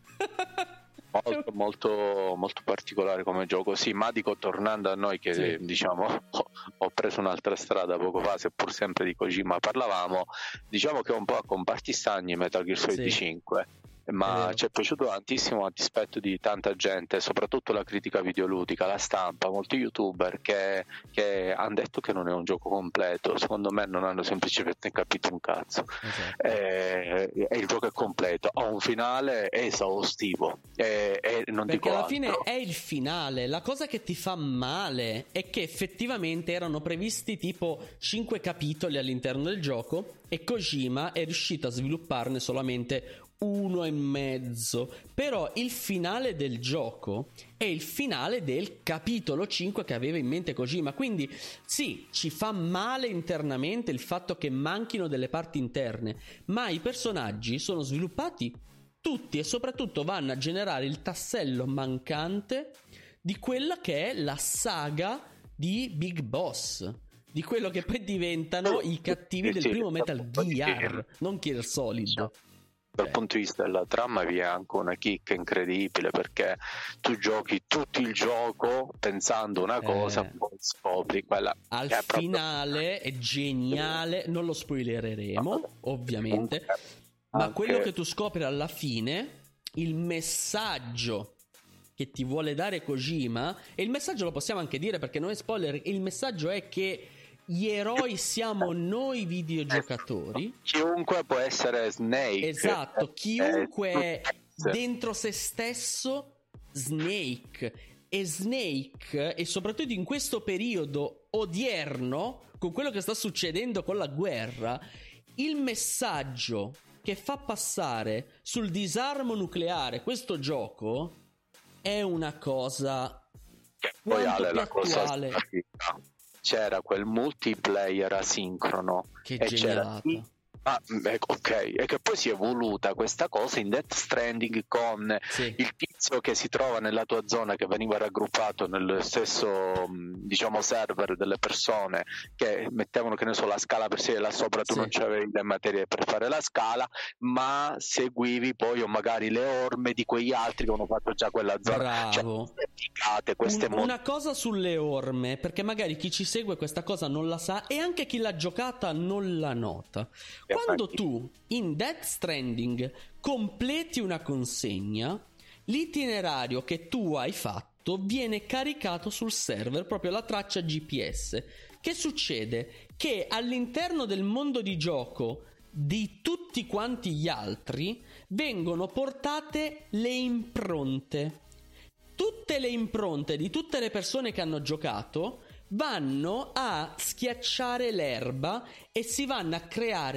Molto, molto, molto particolare come gioco, sì, ma dico tornando a noi che sì. diciamo ho, ho preso un'altra strada poco fa, seppur sempre di Kojima parlavamo, diciamo che un po' a comparti stagni Metal Gear Solid sì. cinque, ma ci è piaciuto tantissimo a dispetto di tanta gente, soprattutto la critica videoludica, la stampa, molti youtuber che, che hanno detto che non è un gioco completo. Secondo me non hanno semplicemente capito un cazzo. Esatto. E, e il gioco è completo, ha un finale esaustivo e, e non perché dico alla altro. Fine è il finale. La cosa che ti fa male è che effettivamente erano previsti tipo cinque capitoli all'interno del gioco e Kojima è riuscito a svilupparne solamente uno e mezzo. Però il finale del gioco è il finale del capitolo cinque che aveva in mente Kojima, quindi sì, ci fa male internamente il fatto che manchino delle parti interne, ma i personaggi sono sviluppati tutti e soprattutto vanno a generare il tassello mancante di quella che è la saga di Big Boss, di quello che poi diventano i cattivi del primo Metal Gear, non Gear Solid. Dal punto di vista della trama vi è anche una chicca incredibile, perché tu giochi tutto il gioco pensando una cosa, eh. poi scopri quella al è finale proprio... è geniale, non lo spoilereremo ovviamente, ma anche... quello che tu scopri alla fine, il messaggio che ti vuole dare Kojima, e il messaggio lo possiamo anche dire perché non è spoiler, il messaggio è che gli eroi siamo noi videogiocatori. Chiunque può essere Snake. Esatto, chiunque è dentro se stesso Snake. E Snake, e soprattutto in questo periodo odierno, con quello che sta succedendo con la guerra, il messaggio che fa passare sul disarmo nucleare questo gioco è una cosa che poi quanto più la attuale. Cosa c'era quel multiplayer asincrono che e genialata. c'era ah, ok, e che poi si è evoluta questa cosa in Death Stranding con sì. il tizio che si trova nella tua zona, che veniva raggruppato nello stesso diciamo server delle persone che mettevano, che ne so, la scala per sé, là sopra tu sì. non c'avevi le materie per fare la scala, ma seguivi poi o magari le orme di quegli altri che hanno fatto già quella zona. Bravo. Cioè, queste Un, una cosa sulle orme, perché magari chi ci segue questa cosa non la sa e anche chi l'ha giocata non la nota. Quando tu in Death Stranding completi una consegna, l'itinerario che tu hai fatto viene caricato sul server, proprio la traccia G P S. Che succede? che all'interno del mondo di gioco di tutti quanti gli altri vengono portate le impronte. Tutte le impronte di tutte le persone che hanno giocato vanno a schiacciare l'erba e si vanno a creare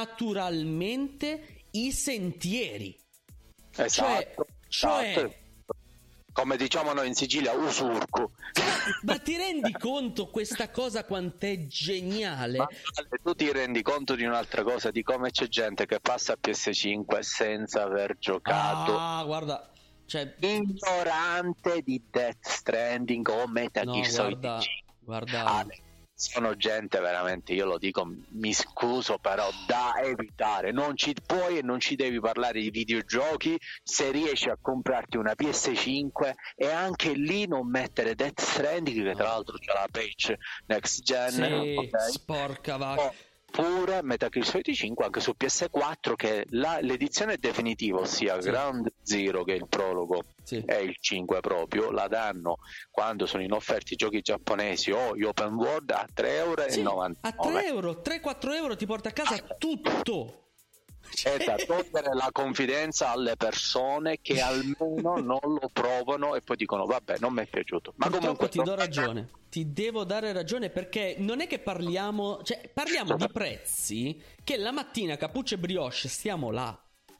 naturalmente i sentieri. Esatto, Cioè, cioè esatto. Come diciamo noi in Sicilia, usurco. Ma ti rendi conto questa cosa quant'è geniale? Ma tu ti rendi conto di un'altra cosa, di come c'è gente che passa a P S cinque senza aver giocato? Ah, guarda, cioè... ignorante di Death Stranding o Metal Gear Solid guarda, cinque. guarda. Ah, sono gente veramente, io lo dico, mi scuso, però da evitare. Non ci puoi e non ci devi parlare di videogiochi se riesci a comprarti una P S cinque e anche lì non mettere Death Stranding, che tra l'altro c'è la patch next gen, sì, okay? sporca vacca. Oppure Metal Gear Solid cinque anche su P S quattro, che la, l'edizione definitiva, ossia sì. Ground Zero, che è il prologo, sì. È il cinque proprio, la danno quando sono in offerta i giochi giapponesi o gli open world a tre euro e novantanove. A tre euro, tre quattro euro ti porta a casa tutto. È da togliere la confidenza alle persone che almeno non lo provano e poi dicono vabbè, non mi è piaciuto. Ma purtroppo ti do ragione, ti devo dare ragione, perché non è che parliamo, cioè parliamo di prezzi che la mattina cappuccio e brioche stiamo là.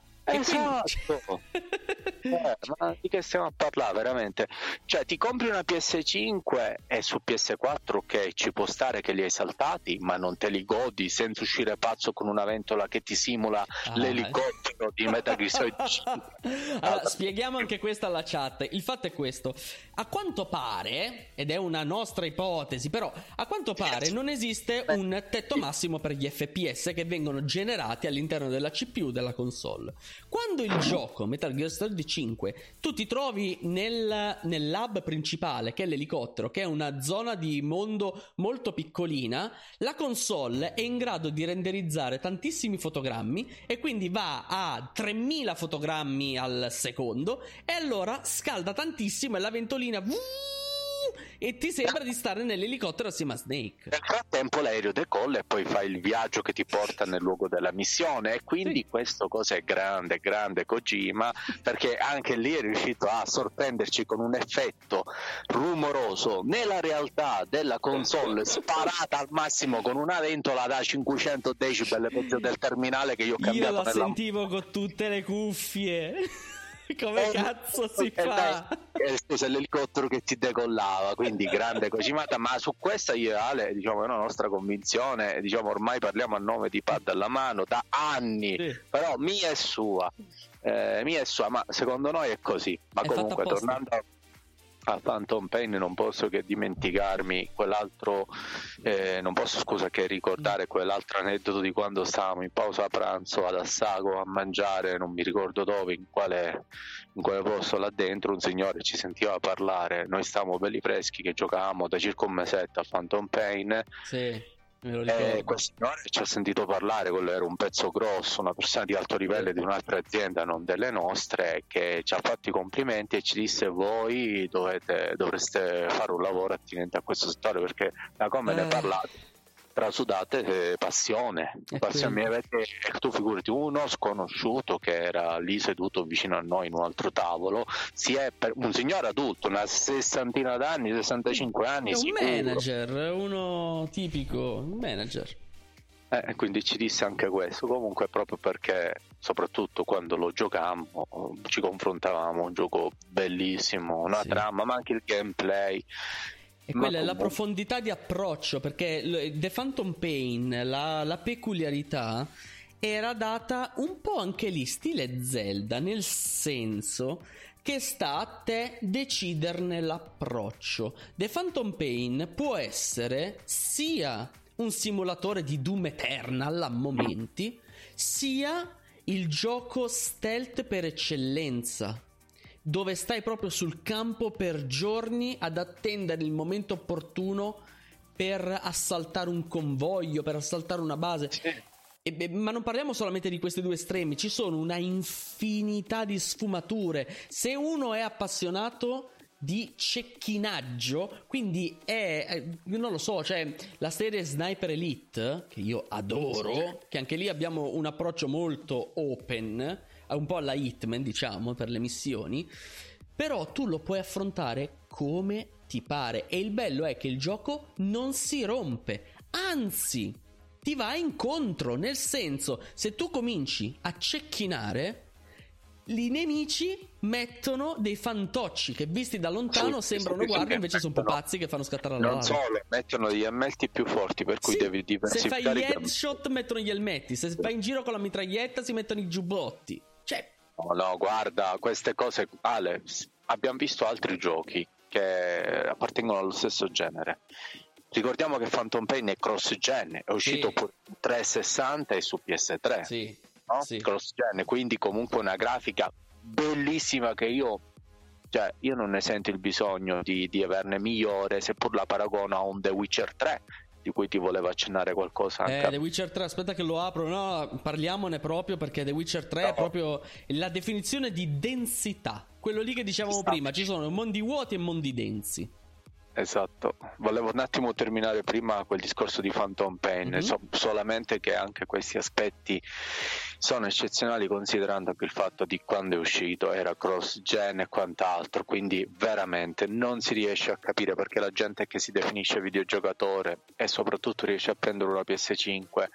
Esatto. eh, ma di che stiamo a parlare veramente? Cioè ti compri una P S cinque e su P S quattro ok, ci può stare che li hai saltati, ma non te li godi senza uscire pazzo con una ventola che ti simula ah, l'elicottero di Metal Gear Solid cinque. Allora, spieghiamo anche questa alla chat. Il fatto è questo: a quanto pare, ed è una nostra ipotesi, però a quanto pare non esiste un tetto massimo per gli F P S che vengono generati all'interno della C P U della console. Quando il gioco Metal Gear Solid cinque tu ti trovi nel, nel lab principale, che è l'elicottero, che è una zona di mondo molto piccolina, la console è in grado di renderizzare tantissimi fotogrammi e quindi va a tremila fotogrammi al secondo, e allora scalda tantissimo e la ventolina vuuu, e ti sembra di stare nell'elicottero assieme a Snake. Nel frattempo l'aereo decolla e poi fa il viaggio che ti porta nel luogo della missione, e quindi sì. Questo cosa è grande, grande Kojima, perché anche lì è riuscito a sorprenderci con un effetto rumoroso nella realtà della console sparata al massimo con una ventola da cinquecento decibel peggio del terminale che io ho cambiato. Io la nella... sentivo con tutte le cuffie. Come eh, cazzo si eh, fa? Eh, scusa, l'elicottero che ti decollava, quindi grande Kojimata. Ma su questa io e Ale, diciamo, è una nostra convinzione, diciamo, ormai parliamo a nome di Pad alla mano da anni, sì. Però mia e sua, eh, mia e sua, ma secondo noi è così. Ma è comunque tornando a Phantom Pain, non posso che dimenticarmi quell'altro, eh, non posso scusa che ricordare quell'altro aneddoto di quando stavamo in pausa pranzo ad Assago a mangiare, non mi ricordo dove, in quale, in quale posto là dentro, un signore ci sentiva parlare, noi stavamo belli freschi che giocavamo da circa un mesetto a Phantom Pain. Sì. E quel signore ci ha sentito parlare, quello era un pezzo grosso, una persona di alto livello di un'altra azienda, non delle nostre, che ci ha fatto i complimenti e ci disse voi dovete, dovreste fare un lavoro attinente a questo settore, perché da come eh. ne parlate trasudate eh, passione, e passione mia, e tu figurati, uno sconosciuto che era lì seduto vicino a noi in un altro tavolo, si è per, un signore adulto, una sessantina d'anni, sessantacinque anni, è un sicuro. Manager, uno tipico, un manager. Eh, quindi ci disse anche questo, comunque proprio perché soprattutto quando lo giocammo ci confrontavamo, un gioco bellissimo, una sì. trama, ma anche il gameplay. E quella è la profondità di approccio, perché The Phantom Pain, la, la peculiarità era data un po' anche lì stile Zelda, nel senso che sta a te deciderne l'approccio. The Phantom Pain può essere sia un simulatore di Doom Eternal a momenti, sia il gioco stealth per eccellenza, dove stai proprio sul campo per giorni ad attendere il momento opportuno per assaltare un convoglio, per assaltare una base. Sì. E, e, ma non parliamo solamente di questi due estremi, ci sono una infinità di sfumature. Se uno è appassionato di cecchinaggio, quindi è, è non lo so, cioè la serie Sniper Elite, che io adoro, che anche lì abbiamo un approccio molto open, un po' alla Hitman, diciamo, per le missioni, però tu lo puoi affrontare come ti pare, e il bello è che il gioco non si rompe, anzi ti va incontro, nel senso, se tu cominci a cecchinare, i nemici mettono dei fantocci che visti da lontano sì, sembrano sì, guardi, invece sono pupazzi che fanno scattare la lava. Non solo, mettono gli elmetti più forti, per cui sì, devi diversificare. Se fai gli headshot mettono gli elmetti, se vai in giro con la mitraglietta si mettono i giubbotti. Cioè, no, no, guarda, queste cose, Ale, abbiamo visto altri giochi che appartengono allo stesso genere. Ricordiamo che Phantom Pain è cross-gen, è uscito sì. pure su trecentosessanta e su P S tre. Sì. No? Sì. Cross-gen, quindi comunque una grafica bellissima che io, cioè, io non ne sento il bisogno di, di averne migliore, seppur la paragono a un The Witcher tre, di cui ti volevo accennare qualcosa anche eh, The Witcher tre, aspetta che lo apro, no, parliamone proprio, perché The Witcher tre no. è proprio la definizione di densità, quello lì che dicevamo esatto. prima, ci sono mondi vuoti e mondi densi. Esatto, volevo un attimo terminare prima quel discorso di Phantom Pain, mm-hmm. so, solamente che anche questi aspetti sono eccezionali, considerando anche il fatto di quando è uscito era cross-gen e quant'altro, quindi veramente non si riesce a capire perché la gente che si definisce videogiocatore e soprattutto riesce a prendere una P S cinque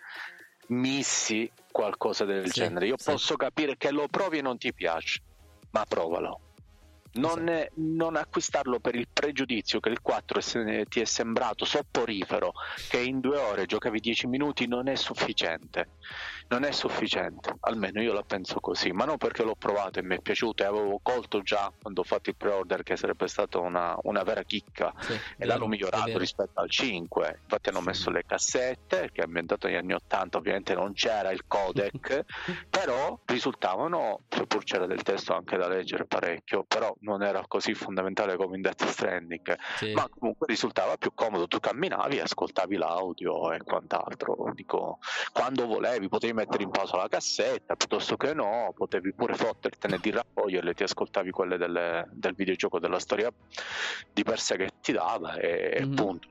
missi qualcosa del sì, genere. Io sì. posso capire che lo provi e non ti piace, ma provalo. Non, è, non acquistarlo per il pregiudizio che il quattro ti è sembrato sopporifero, che in due ore giocavi dieci minuti, non è sufficiente. Non è sufficiente, almeno io la penso così, ma non perché l'ho provato e mi è piaciuto e avevo colto già quando ho fatto il pre-order che sarebbe stata una, una vera chicca sì, e vero, l'hanno migliorato rispetto al cinque. Infatti hanno sì. messo le cassette, che è ambientato negli anni ottanta, ovviamente non c'era il codec però risultavano, seppur c'era del testo anche da leggere parecchio, però non era così fondamentale come in Death Stranding sì. ma comunque risultava più comodo, tu camminavi, ascoltavi l'audio e quant'altro. Dico, quando volevi potevi mettere in pausa la cassetta, piuttosto che no, potevi pure fottertene di raccoglierle, ti ascoltavi quelle delle, del videogioco, della storia di per sé che ti dava e mm-hmm. punto.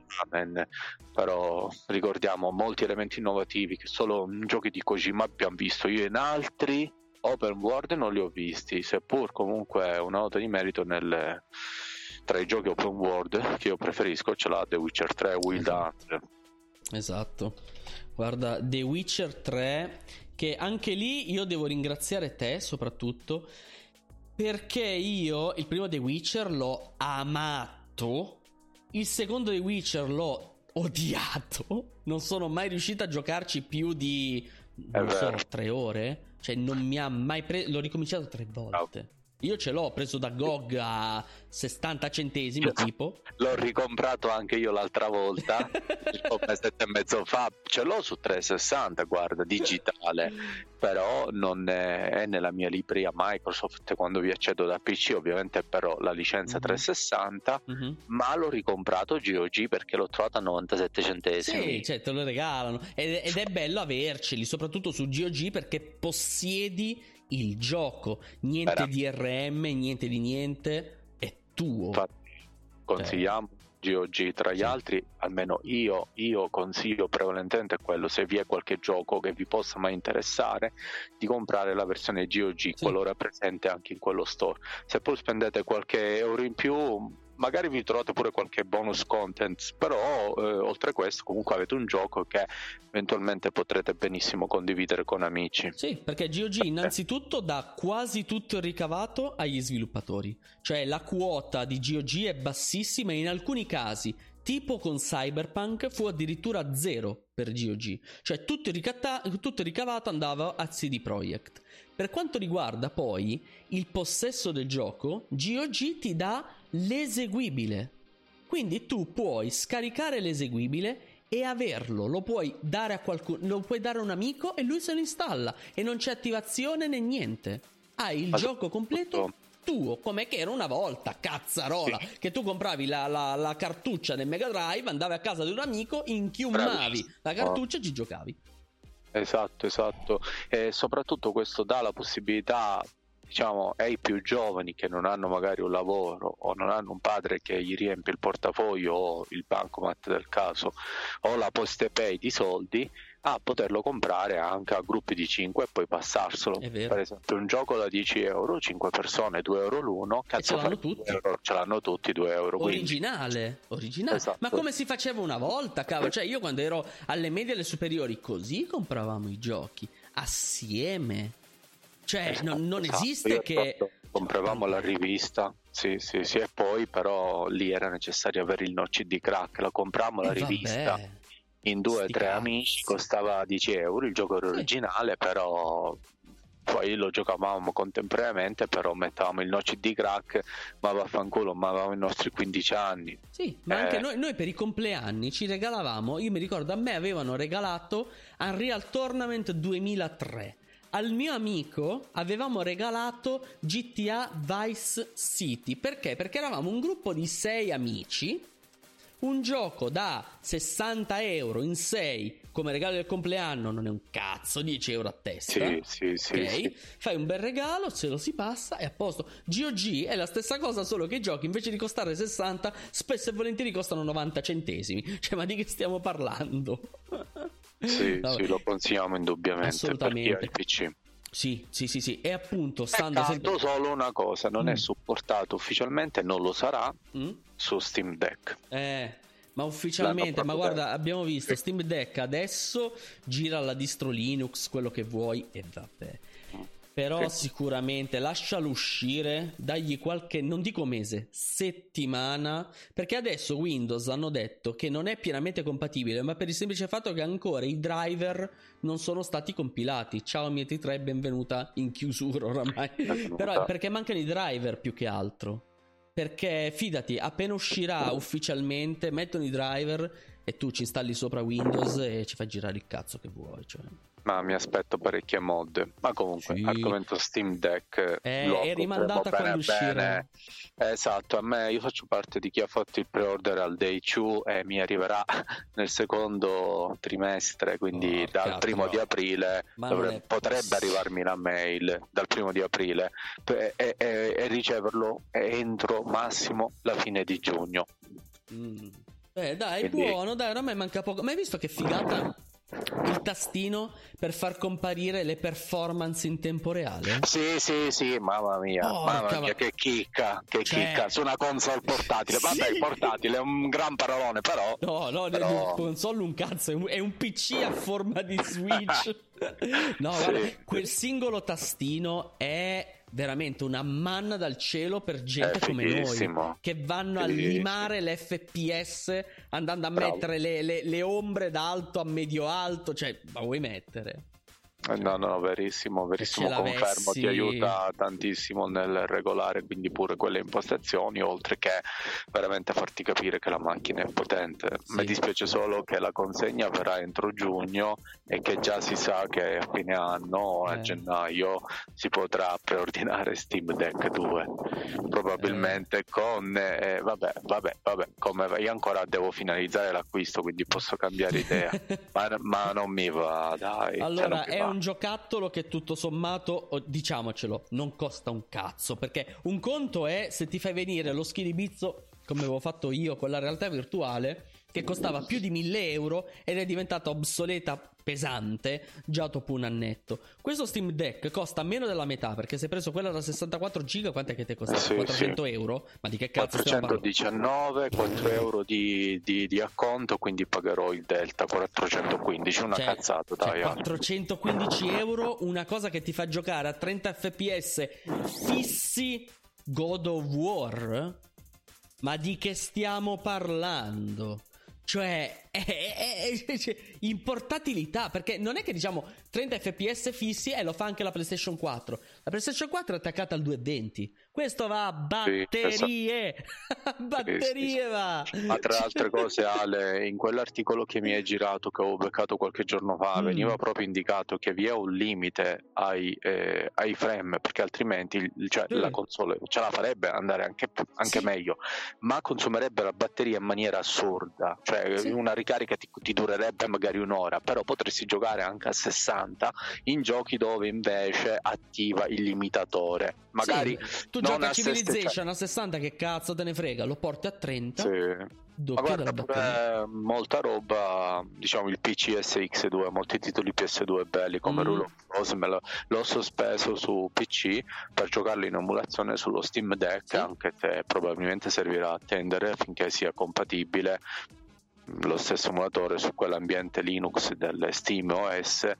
Però ricordiamo molti elementi innovativi che solo in giochi di Kojima abbiamo visto. Io in altri open world non li ho visti, seppur comunque una nota di merito nel, tra i giochi open world che io preferisco ce l'ha The Witcher tre, Wild esatto. Hunt. Esatto, guarda, The Witcher tre, che anche lì io devo ringraziare te soprattutto, perché io il primo The Witcher l'ho amato, il secondo The Witcher l'ho odiato, non sono mai riuscito a giocarci più di non so, tre ore. Cioè non mi ha mai preso, l'ho ricominciato tre volte. No. Io ce l'ho preso da G O G a sessanta centesimi tipo. L'ho ricomprato anche io l'altra volta un mesetto e mezzo fa. Ce l'ho su trecentosessanta, guarda, digitale. Però non è, è nella mia libreria Microsoft quando vi accedo da P C, ovviamente, però la licenza mm-hmm. trecentosessanta, mm-hmm. ma l'ho ricomprato G O G perché l'ho trovato a novantasette centesimi. Sì, cioè te lo regalano ed, ed è bello averceli, soprattutto su G O G, perché possiedi il gioco, niente Era. di R M, niente di niente, è tuo. Infatti consigliamo G O G tra gli sì. altri, almeno io, io consiglio prevalentemente quello, se vi è qualche gioco che vi possa mai interessare, di comprare la versione G O G sì. qualora presente anche in quello store. Se poi spendete qualche euro in più, magari vi trovate pure qualche bonus content, però eh, oltre a questo comunque avete un gioco che eventualmente potrete benissimo condividere con amici. Sì, perché G O G innanzitutto dà quasi tutto il ricavato agli sviluppatori, cioè la quota di G O G è bassissima e in alcuni casi, tipo con Cyberpunk, fu addirittura zero per G O G, cioè tutto il, ricatta- tutto il ricavato andava a C D Projekt. Per quanto riguarda poi il possesso del gioco, G O G ti dà l'eseguibile, quindi tu puoi scaricare l'eseguibile e averlo, lo puoi dare a qualcuno, lo puoi dare a un amico e lui se lo installa e non c'è attivazione né niente, hai il Ma gioco completo tuo, come che era una volta, cazzarola, sì. che tu compravi la, la, la cartuccia del Mega Drive, andavi a casa di un amico, inchiumavi la cartuccia e ci giocavi. Esatto, esatto, e soprattutto questo dà la possibilità diciamo, e i più giovani che non hanno magari un lavoro o non hanno un padre che gli riempie il portafoglio o il bancomat del caso o la PostePay di soldi, a poterlo comprare anche a gruppi di cinque e poi passarselo. Per esempio un gioco da dieci euro, cinque persone, due euro l'uno, cazzo, ce l'hanno tutti, euro, ce l'hanno tutti due euro, originale, quindi. originale. Esatto. Ma come si faceva una volta, cavolo, cioè io quando ero alle medie e alle superiori così compravamo i giochi assieme, cioè esatto, non, non esatto. esiste io che ricordo, compravamo la rivista, sì sì sì, e poi però lì era necessario avere il no C D crack, la comprammo la e rivista vabbè. in due o tre cazzi. amici, costava dieci euro, il gioco era originale, sì. Però poi lo giocavamo contemporaneamente, però mettavamo il no C D crack, ma vaffanculo, ma avevamo i nostri quindici anni. Sì, ma eh. anche noi, noi per i compleanni ci regalavamo, io mi ricordo a me avevano regalato Unreal Tournament duemilatré, al mio amico avevamo regalato G T A Vice City. Perché? Perché eravamo un gruppo di sei amici, un gioco da sessanta euro in sei come regalo del compleanno non è un cazzo, dieci euro a testa. Sì, sì, sì, ok, sì. Fai un bel regalo, se lo si passa e a posto. G O G è la stessa cosa, solo che i giochi invece di costare sessanta spesso e volentieri costano novanta centesimi. Cioè, ma di che stiamo parlando? Sì, no, sì, lo consigliamo indubbiamente. Assolutamente. Per chi ha il P C. Sì, sì, sì, sì. E appunto, stando sempre... solo una cosa, non mm. è supportato ufficialmente, non lo sarà mm? su Steam Deck. Eh, ma ufficialmente, ma guarda, detto. abbiamo visto sì. Steam Deck adesso gira la distro Linux, quello che vuoi, e vabbè. Mm. Però sì. sicuramente lascialo uscire, dagli qualche, non dico mese, settimana, perché adesso Windows hanno detto che non è pienamente compatibile, ma per il semplice fatto che ancora i driver non sono stati compilati. Ciao Mieti tre, benvenuta in chiusura oramai. Però è perché mancano i driver più che altro. Perché fidati, appena uscirà ufficialmente mettono i driver e tu ci installi sopra Windows e ci fai girare il cazzo che vuoi, cioè. Ma mi aspetto parecchie mod. Ma comunque, sì. argomento Steam Deck è, è rimandata quando uscirà. Esatto, a me, io faccio parte di chi ha fatto il pre-order al day two e mi arriverà nel secondo trimestre, quindi oh, dal primo no. di aprile dovrebbe, potrebbe arrivarmi la mail dal primo di aprile e, e, e, e riceverlo entro massimo la fine di giugno. Mm. Eh dai, quindi... buono, dai, a me manca poco. Ma hai visto che figata? Il tastino per far comparire le performance in tempo reale? Sì, sì, sì, mamma mia, oh, mamma cava... mia, che chicca, che cioè... chicca, su una console portatile. Vabbè, sì. portatile è un gran parolone, però. No, no, però... console un cazzo, è un, è un P C a forma di Switch. No, sì. guarda, quel singolo tastino è veramente una manna dal cielo per gente come noi che vanno a limare l'F P S andando a Bravo. mettere le, le, le ombre da alto a medio alto, cioè ma vuoi mettere? No, no, no, verissimo, verissimo, confermo, ti aiuta tantissimo nel regolare quindi pure quelle impostazioni, oltre che veramente farti capire che la macchina è potente. Sì. Mi dispiace solo che la consegna verrà entro giugno e che già si sa che a fine anno, eh. a gennaio, si potrà preordinare Steam Deck due, probabilmente eh. con, eh, vabbè, vabbè, vabbè, come io ancora devo finalizzare l'acquisto, quindi posso cambiare idea, ma, ma non mi va, dai. Allora, cioè, è un giocattolo che tutto sommato, diciamocelo, non costa un cazzo, perché un conto è se ti fai venire lo schiribizzo come avevo fatto io con la realtà virtuale, che costava più di mille euro ed è diventata obsoleta pesante già dopo un annetto. Questo Steam Deck costa meno della metà, perché se hai preso quella da sessantaquattro giga, quant'è che ti è costato? Sì, quattrocento sì. euro? Ma di che cazzo quattrocentodiciannove, quattro euro di, di, di acconto, quindi pagherò il delta quattrocentoquindici, una cioè, cazzata, dai. Cioè quattrocentoquindici euro, una cosa che ti fa giocare a trenta F P S fissi God of War? Ma di che stiamo parlando? Cioè, è, è, è, cioè, in portatilità, perché non è che diciamo trenta F P S fissi e lo fa anche la PlayStation quattro. La PlayStation quattro è attaccata al duecentoventi, questo va a batterie, sì, batterie sì, sì. va. Ma tra le altre cose, Ale, in quell'articolo che mi hai girato, che avevo beccato qualche giorno fa, mm. veniva proprio indicato che vi è un limite ai, eh, ai frame, perché altrimenti cioè, sì. la console ce la farebbe andare anche, anche sì. meglio, ma consumerebbe la batteria in maniera assurda, cioè sì. una ricarica ti, ti durerebbe magari un'ora, però potresti giocare anche a sessanta in giochi dove invece attiva il limitatore. Magari sì. tu giochi a Civilization a sessanta, che cazzo te ne frega, lo porti a trenta. Sì. Ma guarda, pure molta roba, diciamo il P C S X due, molti titoli P S due belli come mm. Rule of Rose, me lo, l'ho sospeso su P C per giocarlo in emulazione sullo Steam Deck, sì. anche se probabilmente servirà a attendere finché sia compatibile lo stesso emulatore su quell'ambiente Linux del Steam O S,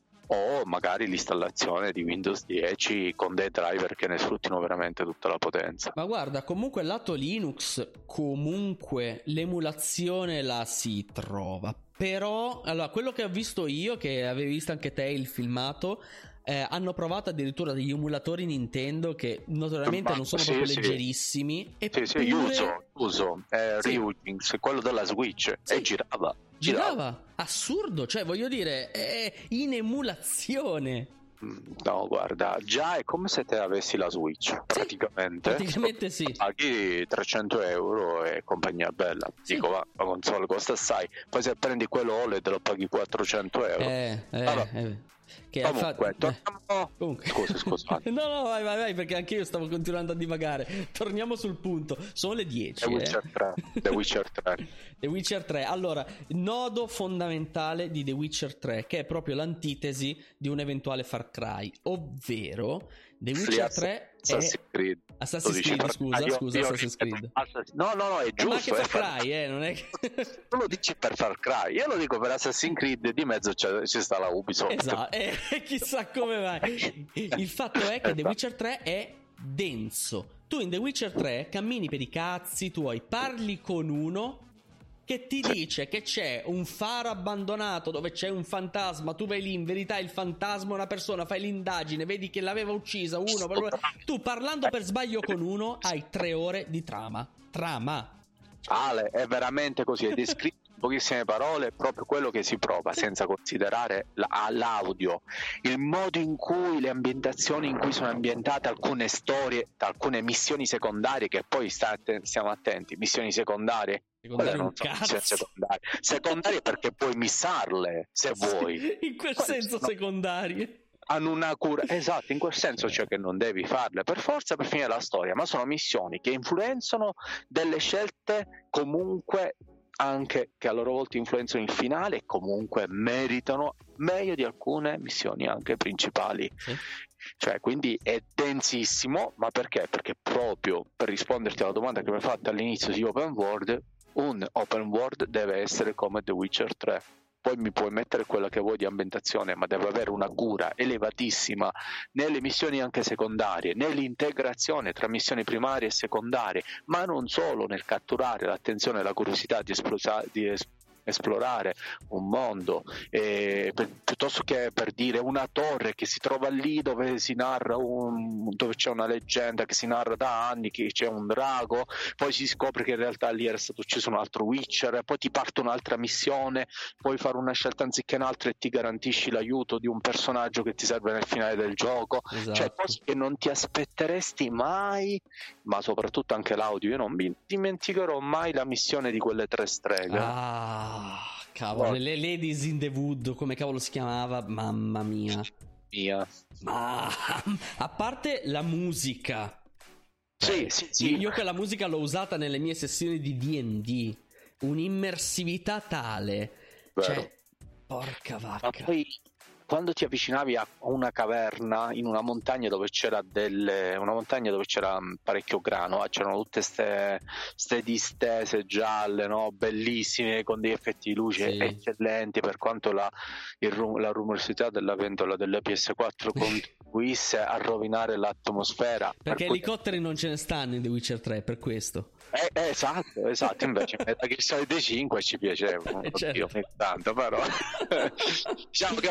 o magari l'installazione di Windows dieci con dei driver che ne sfruttino veramente tutta la potenza. Ma guarda, comunque lato Linux comunque l'emulazione la si trova, però allora quello che ho visto io, che avevi visto anche te il filmato, eh, hanno provato addirittura degli emulatori Nintendo che notoriamente Ma, non sono sì, proprio sì. leggerissimi, e sì, sì, io uso, uso eh, sì. Ryujinx, quello della Switch, sì. e girava Girava, assurdo, cioè voglio dire, è in emulazione. No, guarda, già è come se te avessi la Switch, sì, praticamente. Praticamente sì. Paghi trecento euro e compagnia bella. Sì. Dico, va, la console costa assai. Poi se prendi quello O L E D lo paghi quattrocento euro. Eh, eh, allora, eh. Che comunque, fa... torniamo... comunque. Scusa, scusa. no, no, vai, vai, vai, perché anche io stavo continuando a divagare. Torniamo sul punto. Sono le dieci. The Witcher eh. tre. The Witcher tre. The Witcher tre. Allora, nodo fondamentale di The Witcher tre, che è proprio l'antitesi di un eventuale Far Cry, ovvero The Witcher tre Assassin's è... Creed. Assassin's Creed, per... scusa, io, io, scusa, io Assassin's Creed. No, no, no, è giusto. Ma anche Far Far... Cry, eh, non è che... Non lo dici per Far Cry, io lo dico per Assassin's Creed, di mezzo c'è, ci sta la Ubisoft. Esatto, e eh, chissà come mai. Il fatto è che The Witcher tre è denso. Tu in The Witcher tre cammini per i cazzi tuoi, parli con uno che ti dice che c'è un faro abbandonato dove c'è un fantasma, tu vai lì, in verità il fantasma è una persona, fai l'indagine, vedi che l'aveva uccisa uno, tu parlando per sbaglio con uno hai tre ore di trama. Trama. Ale, è veramente così, è descritto in pochissime parole proprio quello che si prova, senza considerare la, l'audio, il modo in cui le ambientazioni in cui sono ambientate alcune storie, alcune missioni secondarie, che poi sta, stiamo attenti, missioni secondarie Secondarie non sono missioni secondarie. Secondarie perché puoi missarle se sì, vuoi. In quel Quello senso no. secondarie. Hanno una cura, esatto, in quel senso, cioè che non devi farle per forza per finire la storia, ma sono missioni che influenzano delle scelte comunque, anche che a loro volta influenzano il finale e comunque meritano meglio di alcune missioni anche principali. Sì. Cioè, quindi è densissimo, ma perché? Perché proprio per risponderti alla domanda che mi hai fatto all'inizio di Open World, un Open World deve essere come The Witcher tre. Poi mi puoi mettere quella che vuoi di ambientazione, ma deve avere una cura elevatissima nelle missioni anche secondarie, nell'integrazione tra missioni primarie e secondarie, ma non solo nel catturare l'attenzione e la curiosità di, esplosa- di es- esplorare un mondo, eh, per, piuttosto che per dire una torre che si trova lì dove si narra un, dove c'è una leggenda che si narra da anni che c'è un drago, poi si scopre che in realtà lì era stato ucciso un altro Witcher, poi ti parte un'altra missione, puoi fare una scelta anziché un'altra e ti garantisci l'aiuto di un personaggio che ti serve nel finale del gioco. Esatto. Cioè cose che non ti aspetteresti mai, ma soprattutto anche l'audio. Io non mi dimenticherò mai la missione di quelle tre streghe. Ah, cavolo, le Ladies in the Wood, come cavolo si chiamava? Mamma mia. Mia. Ma a parte la musica. Sì, eh, sì, sì. Io quella musica l'ho usata nelle mie sessioni di D and D. Un'immersività tale. Vero. Cioè, porca vacca. Ma poi quando ti avvicinavi a una caverna in una montagna dove c'era delle una montagna dove c'era parecchio grano, c'erano tutte ste, ste distese gialle, no? Bellissime, con dei effetti di luce sì. eccellenti, per quanto la, il, la rumorosità della ventola della P S quattro contribuisse a rovinare l'atmosfera. Perché per elicotteri cui... non ce ne stanno in The Witcher tre, per questo. Eh, eh, esatto, esatto, invece Metal Gear Solid cinque ci piaceva, certo. Oddio, tanto, però diciamo che è una feature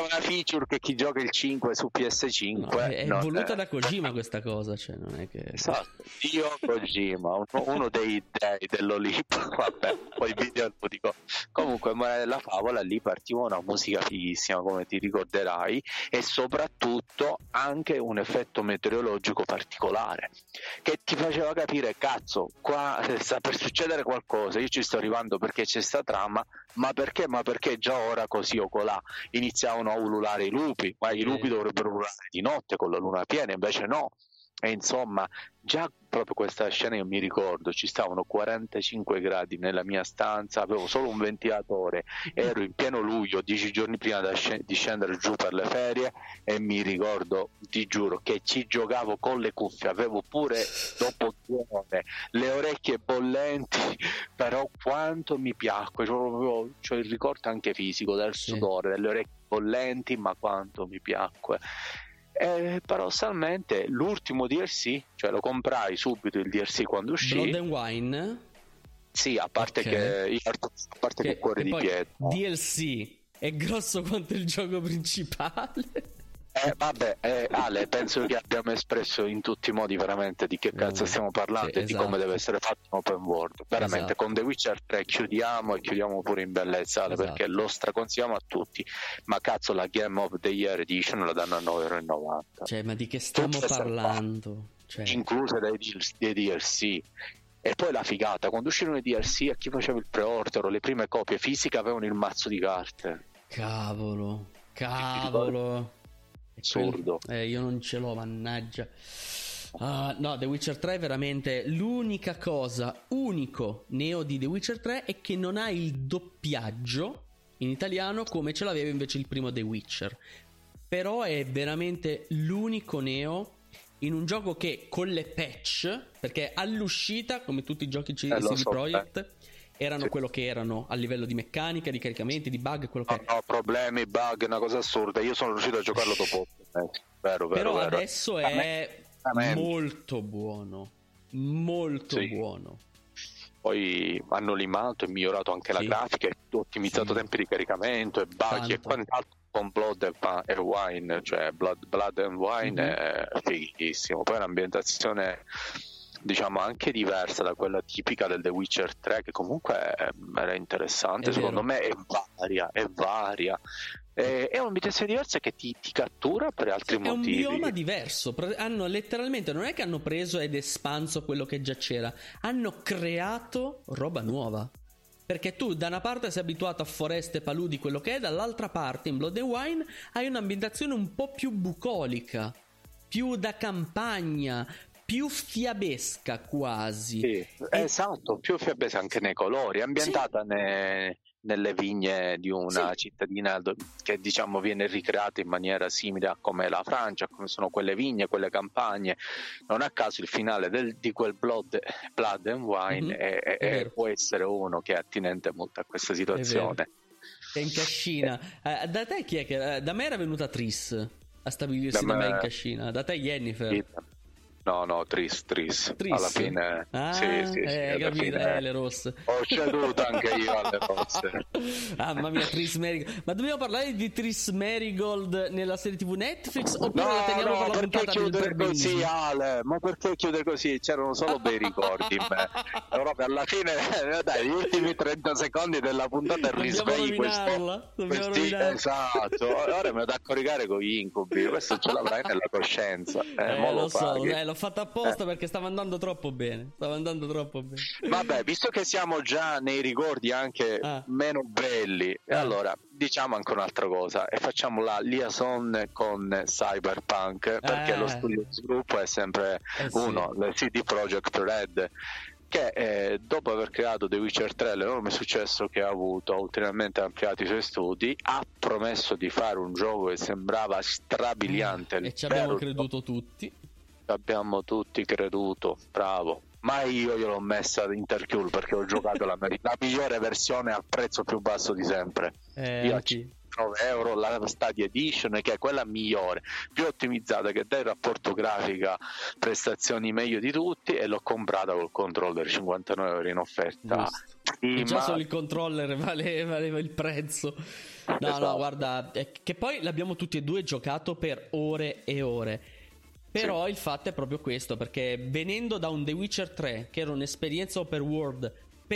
feature che chi gioca il cinque su P S cinque no, è, è voluta è... da Kojima questa cosa, cioè non è che esatto, io Kojima, uno, uno dei dei dell'Olimpo, vabbè, poi video lo dico. Comunque la favola, lì partiva una musica fighissima, come ti ricorderai, e soprattutto anche un effetto meteorologico particolare che ti faceva capire, cazzo, qua sta per succedere qualcosa, io ci sto arrivando perché c'è sta trama, ma perché? Ma perché già ora così o colà iniziavano a ululare i lupi, ma i lupi dovrebbero ululare di notte con la luna piena, invece no. E insomma, già proprio questa scena io mi ricordo, ci stavano quarantacinque gradi nella mia stanza, avevo solo un ventilatore, ero in pieno luglio, dieci giorni prima di scendere giù per le ferie, e mi ricordo, ti giuro, che ci giocavo con le cuffie, avevo pure dopo due ore le orecchie bollenti, però quanto mi piacque, c'ho, c'ho il ricordo anche fisico del sudore, delle orecchie bollenti, ma quanto mi piacque. Eh, paradossalmente l'ultimo D L C, cioè lo comprai subito il D L C quando uscì, Blood and Wine, sì, a parte okay. che io, a parte che, che cuore di pietra, D L C è grosso quanto il gioco principale. Eh, vabbè, eh, Ale, penso che abbiamo espresso in tutti i modi veramente di che cazzo eh, stiamo parlando sì, e esatto. di come deve essere fatto un open world. Veramente, esatto. Con The Witcher tre chiudiamo e chiudiamo pure in bellezza, Ale, esatto. perché lo straconsigliamo a tutti. Ma cazzo, la Game of the Year Edition la danno a nove euro e novanta. Cioè, ma di che stiamo Tutte parlando? Cioè... Incluse dei, dei D L C. E poi la figata, quando uscirono i D L C, a chi faceva il pre-order o le prime copie fisiche avevano il mazzo di carte. Cavolo, cavolo. Assurdo. Eh, io non ce l'ho, mannaggia. Uh, no, The Witcher tre è veramente l'unica cosa, unico neo di The Witcher tre è che non ha il doppiaggio in italiano come ce l'aveva invece il primo The Witcher. Però è veramente l'unico neo in un gioco che con le patch, perché all'uscita, come tutti i giochi C D eh, so, Projekt, eh. erano sì. quello che erano a livello di meccanica, di caricamenti, di bug, quello che no, no, problemi, bug, una cosa assurda. Io sono riuscito a giocarlo dopo. Eh, vero, vero, Però vero. adesso è molto buono, molto sì. buono. Poi hanno limato e migliorato anche sì. la grafica, ottimizzato sì. tempi di caricamento e bug Tanto. e quant'altro con Blood e Wine, cioè Blood, Blood and Wine mm-hmm. è fighissimo. Poi un'ambientazione diciamo anche diversa da quella tipica del The Witcher tre, che comunque era interessante, è secondo vero. me è varia, è varia. È un'ambientazione diversa che ti, ti cattura per altri è motivi. È un bioma diverso. Hanno letteralmente, non è che hanno preso ed espanso quello che già c'era, hanno creato roba nuova. Perché tu da una parte sei abituato a foreste, paludi, quello che è, dall'altra parte in Blood and Wine hai un'ambientazione un po' più bucolica, più da campagna, più fiabesca quasi. Sì, e... esatto, più fiabesca anche nei colori, ambientata sì. ne, nelle vigne di una sì. cittadina che diciamo viene ricreata in maniera simile a come la Francia, come sono quelle vigne, quelle campagne. Non a caso il finale del, di quel Blood, Blood and Wine mm-hmm. è, è, è può essere uno che è attinente molto a questa situazione. È in cascina. Eh, da te chi è che... Da me era venuta Triss a stabilirsi da, da me... me in cascina. Da te Yennefer. Sì. No, no, Triss, Triss. Triss. Alla fine, ah, sì, sì, eh, sì, capito, fine... eh, le rosse. Ho ceduto anche io alle rosse. Mamma mia, Triss Merigold. Ma dobbiamo parlare di Triss Merigold nella serie tivù Netflix oppure no, la teniamo no, per la puntata del chiudere così, Ale? Ma perché chiudere così? C'erano solo bei ricordi in me. Però alla fine, dai, gli ultimi trenta secondi della puntata risvegli questo. Questi, esatto. Ora me lo da corrigare con gli incubi. Questo ce l'avrai nella coscienza. Eh, eh, lo, lo so, dai, l'ho fatta apposta eh. perché stava andando troppo bene. Stava andando troppo bene. Vabbè, visto che siamo già nei ricordi anche ah. meno belli, ah. allora diciamo anche un'altra cosa e facciamo la liaison con Cyberpunk, perché eh. lo studio di sviluppo è sempre eh, uno, sì. il C D Projekt Red, che eh, dopo aver creato The Witcher tre, l'enorme successo che ha avuto, ha ulteriormente ampliato i suoi studi, ha promesso di fare un gioco che sembrava strabiliante eh, e ci abbiamo creduto tutti abbiamo tutti creduto, bravo, ma io gliel'ho messa Intercule perché ho giocato la, la migliore versione a prezzo più basso di sempre, eh, io a nove euro la Stadia Edition, che è quella migliore, più ottimizzata, che dà il rapporto grafica prestazioni meglio di tutti, e l'ho comprata col controller cinquantanove euro in offerta. Giusto. Sì, già ma... solo il controller vale, valeva il prezzo. No, esatto. no, guarda, che poi l'abbiamo tutti e due giocato per ore e ore. Però sì, il fatto è proprio questo, perché venendo da un The Witcher tre, che era un'esperienza open world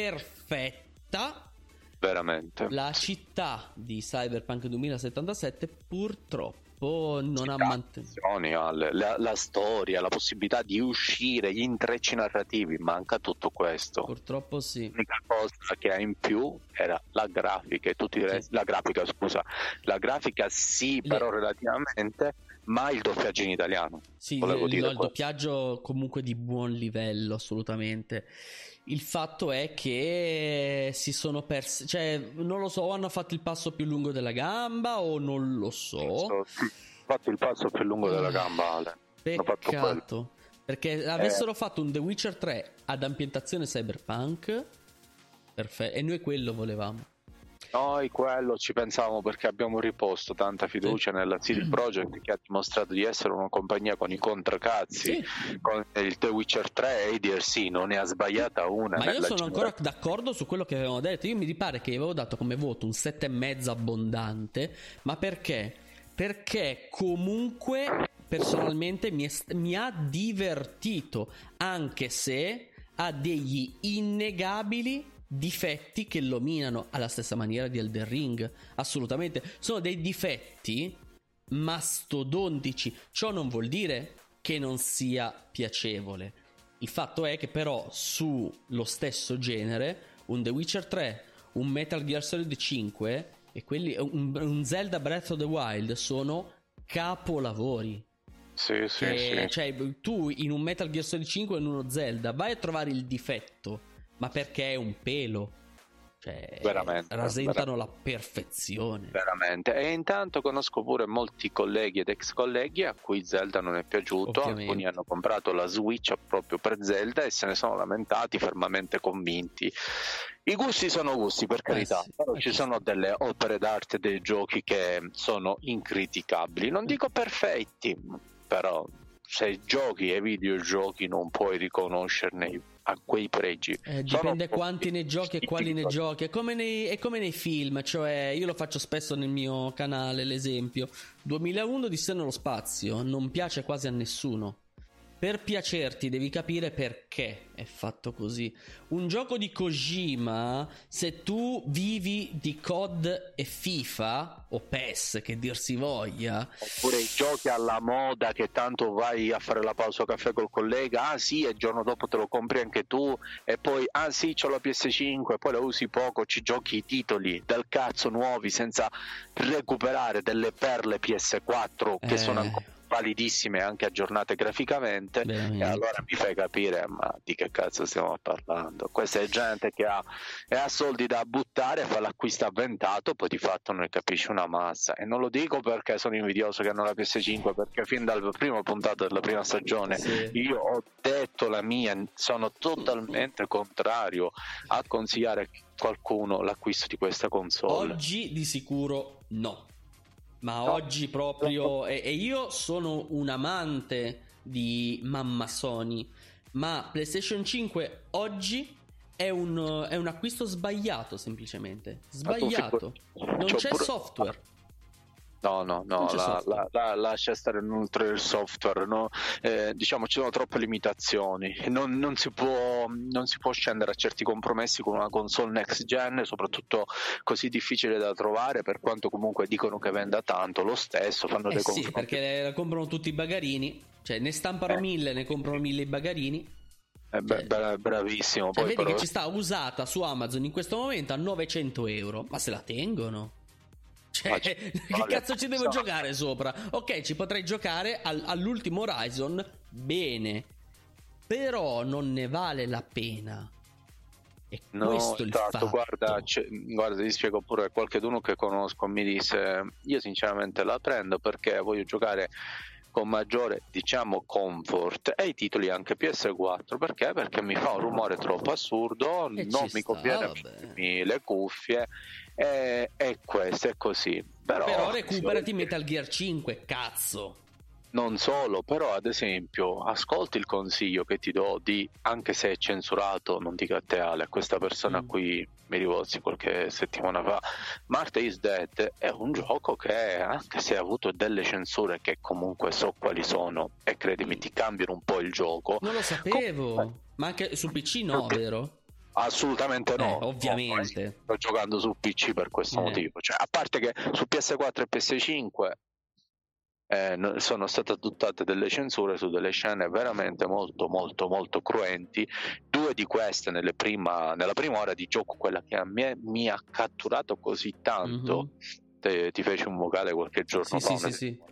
perfetta, veramente, la sì, città di Cyberpunk duemilasettantasette purtroppo non ha mantenuto la, la storia, la possibilità di uscire, gli intrecci narrativi, manca tutto questo. Purtroppo sì. L'unica cosa che ha in più era la grafica e tutti i resti, sì, la grafica scusa, la grafica sì, però Le... relativamente, ma il doppiaggio in italiano. Sì, il, dire no, il doppiaggio comunque di buon livello, assolutamente. Il fatto è che si sono persi, cioè non lo so, hanno fatto il passo più lungo della gamba o non lo so. Hanno fatto il passo più lungo uh, della gamba, Ale. Peccato, perché avessero eh. fatto un The Witcher tre ad ambientazione cyberpunk, perfetto, e noi quello volevamo. Noi quello ci pensavamo perché abbiamo riposto tanta fiducia sì. nella C D Projekt, che ha dimostrato di essere una compagnia con i contracazzi, sì. con il The Witcher tre e i D L C non ne ha sbagliata una. Ma io sono ancora d'accordo su quello che avevamo detto. Io mi pare che avevo dato come voto un sette e mezzo abbondante, ma perché? Perché comunque personalmente mi, è, mi ha divertito, anche se ha degli innegabili difetti che lo minano alla stessa maniera di Elden Ring. Assolutamente, sono dei difetti mastodontici. Ciò non vuol dire che non sia piacevole. Il fatto è che però sullo stesso genere un The Witcher tre, un Metal Gear Solid cinque e quelli un, un Zelda Breath of the Wild sono capolavori. Sì, sì, che, sì. Cioè tu in un Metal Gear Solid cinque e in uno Zelda vai a trovare il difetto, ma perché è un pelo, cioè veramente, rasentano veramente. la perfezione. Veramente. E intanto conosco pure molti colleghi ed ex colleghi a cui Zelda non è piaciuto. Ovviamente. Alcuni hanno comprato la Switch proprio per Zelda e se ne sono lamentati, fermamente convinti. I gusti sono gusti, per carità, eh sì, però ci sono delle opere d'arte, dei giochi che sono incriticabili, non dico perfetti, però se giochi ai videogiochi non puoi riconoscerne a quei pregi. Eh, dipende sono quanti ne giochi e quali ne giochi. È come, nei, è come nei film, cioè io lo faccio spesso nel mio canale, l'esempio duemilauno di sé nello spazio non piace quasi a nessuno. Per piacerti devi capire perché è fatto così. Un gioco di Kojima, se tu vivi di C O D e FIFA o P E S, che dir si voglia, oppure i giochi alla moda che tanto vai a fare la pausa caffè col collega, ah sì, e il giorno dopo te lo compri anche tu, e poi ah sì, c'ho la P S cinque, poi la usi poco, ci giochi i titoli del cazzo nuovi senza recuperare delle perle P S quattro che eh. sono ancora validissime, anche aggiornate graficamente. Veramente. E allora mi fai capire ma di che cazzo stiamo parlando. Questa è gente che ha, e ha soldi da buttare, fa l'acquisto avventato, poi di fatto non ne capisce una massa. E non lo dico perché sono invidioso che hanno la P S cinque, perché fin dal primo puntato della prima stagione sì. io ho detto la mia, sono totalmente contrario a consigliare a qualcuno l'acquisto di questa console. Oggi di sicuro no. Ma no. Oggi proprio e, e io sono un amante di mamma Sony, ma PlayStation cinque oggi è un, è un acquisto sbagliato, semplicemente sbagliato. Non c'è pure... software. No, no, no, la, la, la, lascia stare oltre il software, no? Eh, diciamo ci sono troppe limitazioni, non, non, si può, non si può scendere a certi compromessi con una console next gen, soprattutto così difficile da trovare, per quanto comunque dicono che venda tanto, lo stesso, fanno eh dei sì, confronti. Perché la comprano tutti i bagarini, cioè ne stampano eh. mille, ne comprano mille i bagarini. Eh, cioè, bra- bravissimo. Cioè, Poi vedi però... che ci sta usata su Amazon in questo momento a novecento euro, ma se la tengono? Cioè, che cazzo ci devo giocare sopra? Ok, ci potrei giocare al, all'ultimo Horizon, bene, però non ne vale la pena. E no, questo è il esatto, fatto. Guarda, guarda, ti spiego pure, qualcuno che conosco mi disse, io sinceramente la prendo perché voglio giocare con maggiore, diciamo, comfort, e i titoli anche P S quattro, perché? Perché mi fa un rumore troppo assurdo, e non mi conviene mettermi le cuffie, e, e questo è così. Però, però recuperati Metal Gear cinque, cazzo. Non solo, però ad esempio ascolti il consiglio che ti do di, anche se è censurato, non dica a te Ale, questa persona a Mm. cui mi rivolsi qualche settimana fa, Martha is Dead è un gioco che, anche se ha avuto delle censure che comunque so quali sono, e credimi ti cambiano un po' il gioco. Non lo sapevo, comunque, ma anche su P C no, vero? assolutamente no, Eh, ovviamente. No, sto giocando su P C per questo Eh. motivo, cioè, a parte che su P S quattro e P S cinque Eh, sono state adottate delle censure su delle scene veramente molto molto molto cruenti. Due di queste nelle prima, nella prima ora di gioco, quella che a me mi ha catturato così tanto, mm-hmm. te, ti feci un vocale qualche giorno sì, fa, sì, sì, sì.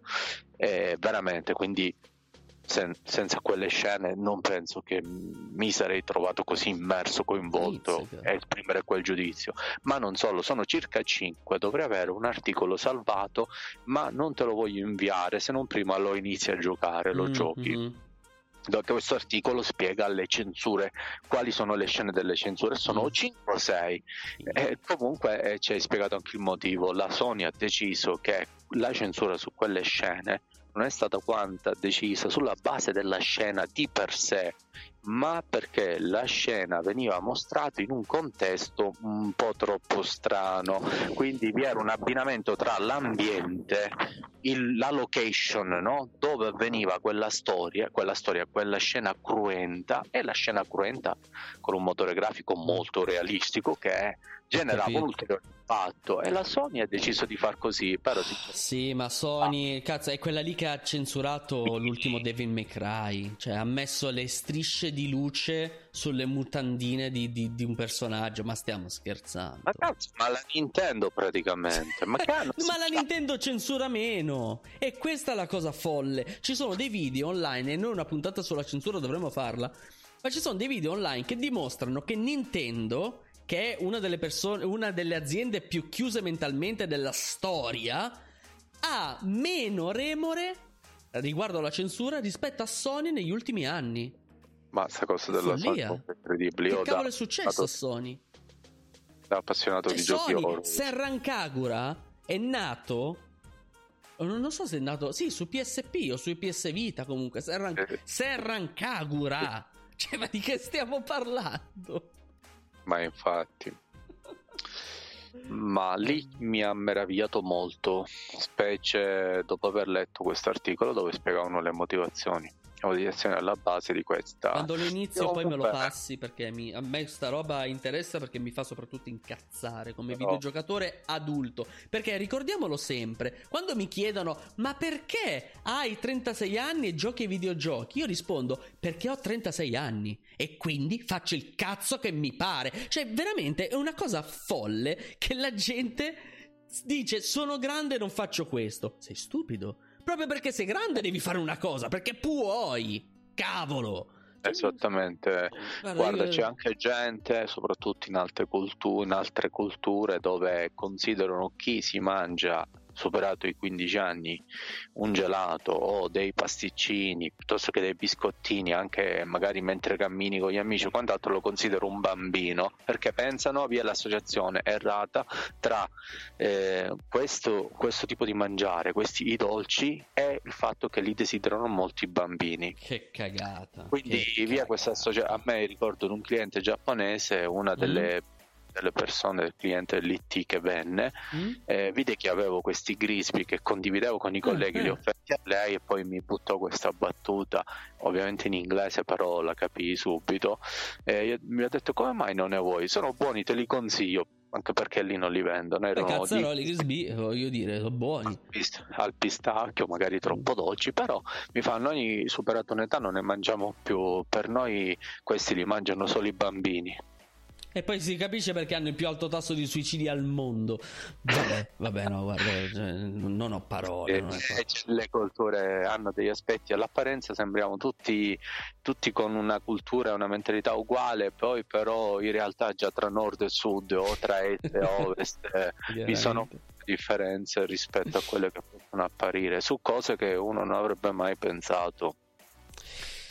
Eh, veramente, quindi sen- senza quelle scene non penso che mi sarei trovato così immerso, coinvolto a esprimere quel giudizio. Ma non solo, sono circa cinque, dovrei avere un articolo salvato, ma non te lo voglio inviare se non prima lo inizi a giocare, lo mm-hmm. giochi. Questo articolo spiega le censure, quali sono le scene delle censure, sono mm. cinque o sei, e comunque eh, ci hai spiegato anche il motivo. La Sony ha deciso che la censura su quelle scene non è stata quanta decisa sulla base della scena di per sé, ma perché la scena veniva mostrata in un contesto un po' troppo strano, quindi vi era un abbinamento tra l'ambiente, il, la location, no? Dove avveniva quella storia, quella storia, quella scena cruenta, e la scena cruenta con un motore grafico molto realistico che generava un ulteriore impatto, e la Sony ha deciso di far così. Però si... sì, ma Sony, ah. cazzo, è quella lì che ha censurato l'ultimo Devil May Cry, cioè ha messo le strisce di luce sulle mutandine di, di, di un personaggio. Ma stiamo scherzando? Ma cazzo, ma la Nintendo praticamente ma, ma la Nintendo censura meno, e questa è la cosa folle. Ci sono dei video online, e noi una puntata sulla censura dovremmo farla, ma ci sono dei video online che dimostrano che Nintendo, che è una delle persone, una delle aziende più chiuse mentalmente della storia, ha meno remore riguardo alla censura rispetto a Sony negli ultimi anni. Ma sta cosa della Sony è incredibile. Che cavolo è successo a Sony? È appassionato cioè, di Sony, giochi horror. Serran Kagura è nato, non so se è nato, sì, su P S P o su P S Vita, comunque Serran, eh. Serran Kagura, cioè, ma di che stiamo parlando? Ma infatti, ma lì mi ha meravigliato molto, specie dopo aver letto questo articolo dove spiegavano le motivazioni motivazioni alla base di questa. Quando lo inizio poi me lo passi, perché mi, a me sta roba interessa, perché mi fa soprattutto incazzare come no. videogiocatore adulto, perché ricordiamolo sempre, quando mi chiedono ma perché hai trentasei anni e giochi ai videogiochi, io rispondo perché ho trentasei anni e quindi faccio il cazzo che mi pare. Cioè veramente è una cosa folle che la gente dice sono grande e non faccio questo. Sei stupido. Proprio perché sei grande devi fare una cosa, perché puoi, cavolo. Esattamente. Guarda, Guarda io... c'è anche gente, soprattutto in altre culture, in altre culture dove considerano chi si mangia superato i quindici anni un gelato o dei pasticcini piuttosto che dei biscottini, anche magari mentre cammini con gli amici o quant'altro, lo considero un bambino, perché pensano vi è l'associazione errata tra eh, questo, questo tipo di mangiare, questi i dolci, e il fatto che li desiderano molti bambini. Che cagata. Quindi che via cagata. questa associazione. A me ricordo di un cliente giapponese, una delle mm. delle persone, del cliente dell'I T che venne, mm. eh, vide che avevo questi Grisby che condividevo con i colleghi, mm. li offerti a lei e poi mi buttò questa battuta, ovviamente in inglese, però la capii subito, e mi ha detto come mai non ne vuoi? Sono buoni, te li consiglio, anche perché lì non li vendono. Erano cazzaroli Grisby, voglio dire, sono buoni al pistacchio, magari troppo dolci, però mi fa, noi superato un'età non ne mangiamo più, per noi questi li mangiano solo i bambini. E poi si capisce perché hanno il più alto tasso di suicidi al mondo. Vabbè, vabbè, no, guarda, cioè, non ho parole. Non parole. Le culture hanno degli aspetti, all'apparenza sembriamo tutti, tutti con una cultura e una mentalità uguale, poi però in realtà già tra nord e sud o tra est e ovest vi sono differenze rispetto a quelle che possono apparire su cose che uno non avrebbe mai pensato.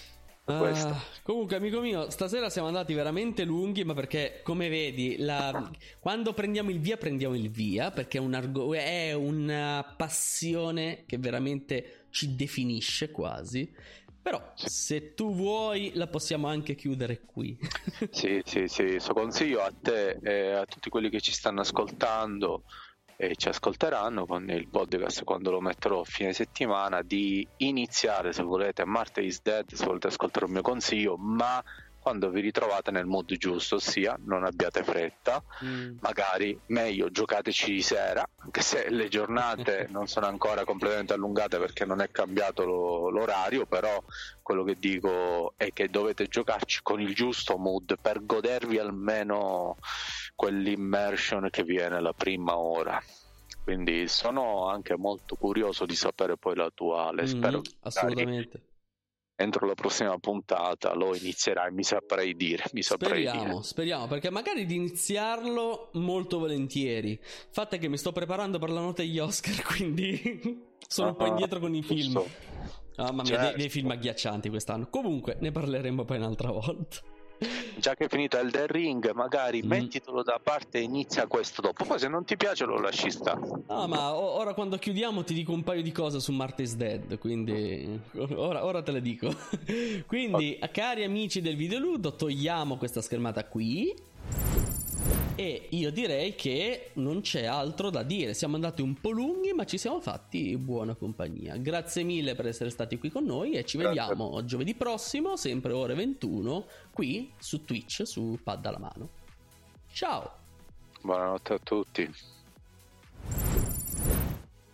Uh, comunque amico mio, stasera siamo andati veramente lunghi, ma perché come vedi la... quando prendiamo il via prendiamo il via, perché è, un argo... è una passione che veramente ci definisce quasi. Però sì. Se tu vuoi la possiamo anche chiudere qui. Sì, sì, sì, so consiglio a te e a tutti quelli che ci stanno ascoltando e ci ascolteranno con il podcast quando lo metterò a fine settimana, di iniziare, se volete, Martha is Dead, se volete ascoltare un mio consiglio, ma quando vi ritrovate nel mood giusto, ossia non abbiate fretta, mm. magari meglio giocateci di sera, anche se le giornate non sono ancora completamente allungate perché non è cambiato lo, l'orario, però quello che dico è che dovete giocarci con il giusto mood per godervi almeno quell'immersion che viene la prima ora. Quindi sono anche molto curioso di sapere poi la tua, le spero mm, assolutamente. Entro la prossima puntata lo inizierai, mi saprei dire, mi saprei speriamo, dire. speriamo, perché magari di iniziarlo molto volentieri. Il fatto è che mi sto preparando per la notte degli Oscar, quindi sono ah, un po' indietro con i film. Mamma mia, certo. dei, dei film agghiaccianti quest'anno. Comunque ne parleremo poi un'altra volta. Già che è finito Elden Ring, magari mm. mettitelo da parte e inizia questo dopo. Poi se non ti piace lo lasci stare. No, ma ora quando chiudiamo ti dico un paio di cose su Martha is Dead, quindi ora, ora te le dico. Quindi, okay. Cari amici del videoludo, togliamo questa schermata qui. E io direi che non c'è altro da dire. Siamo andati un po' lunghi, ma ci siamo fatti buona compagnia. Grazie mille per essere stati qui con noi e ci Grazie. Vediamo giovedì prossimo, sempre ore ventuno, qui su Twitch, su Pad alla mano. Ciao. Buonanotte a tutti.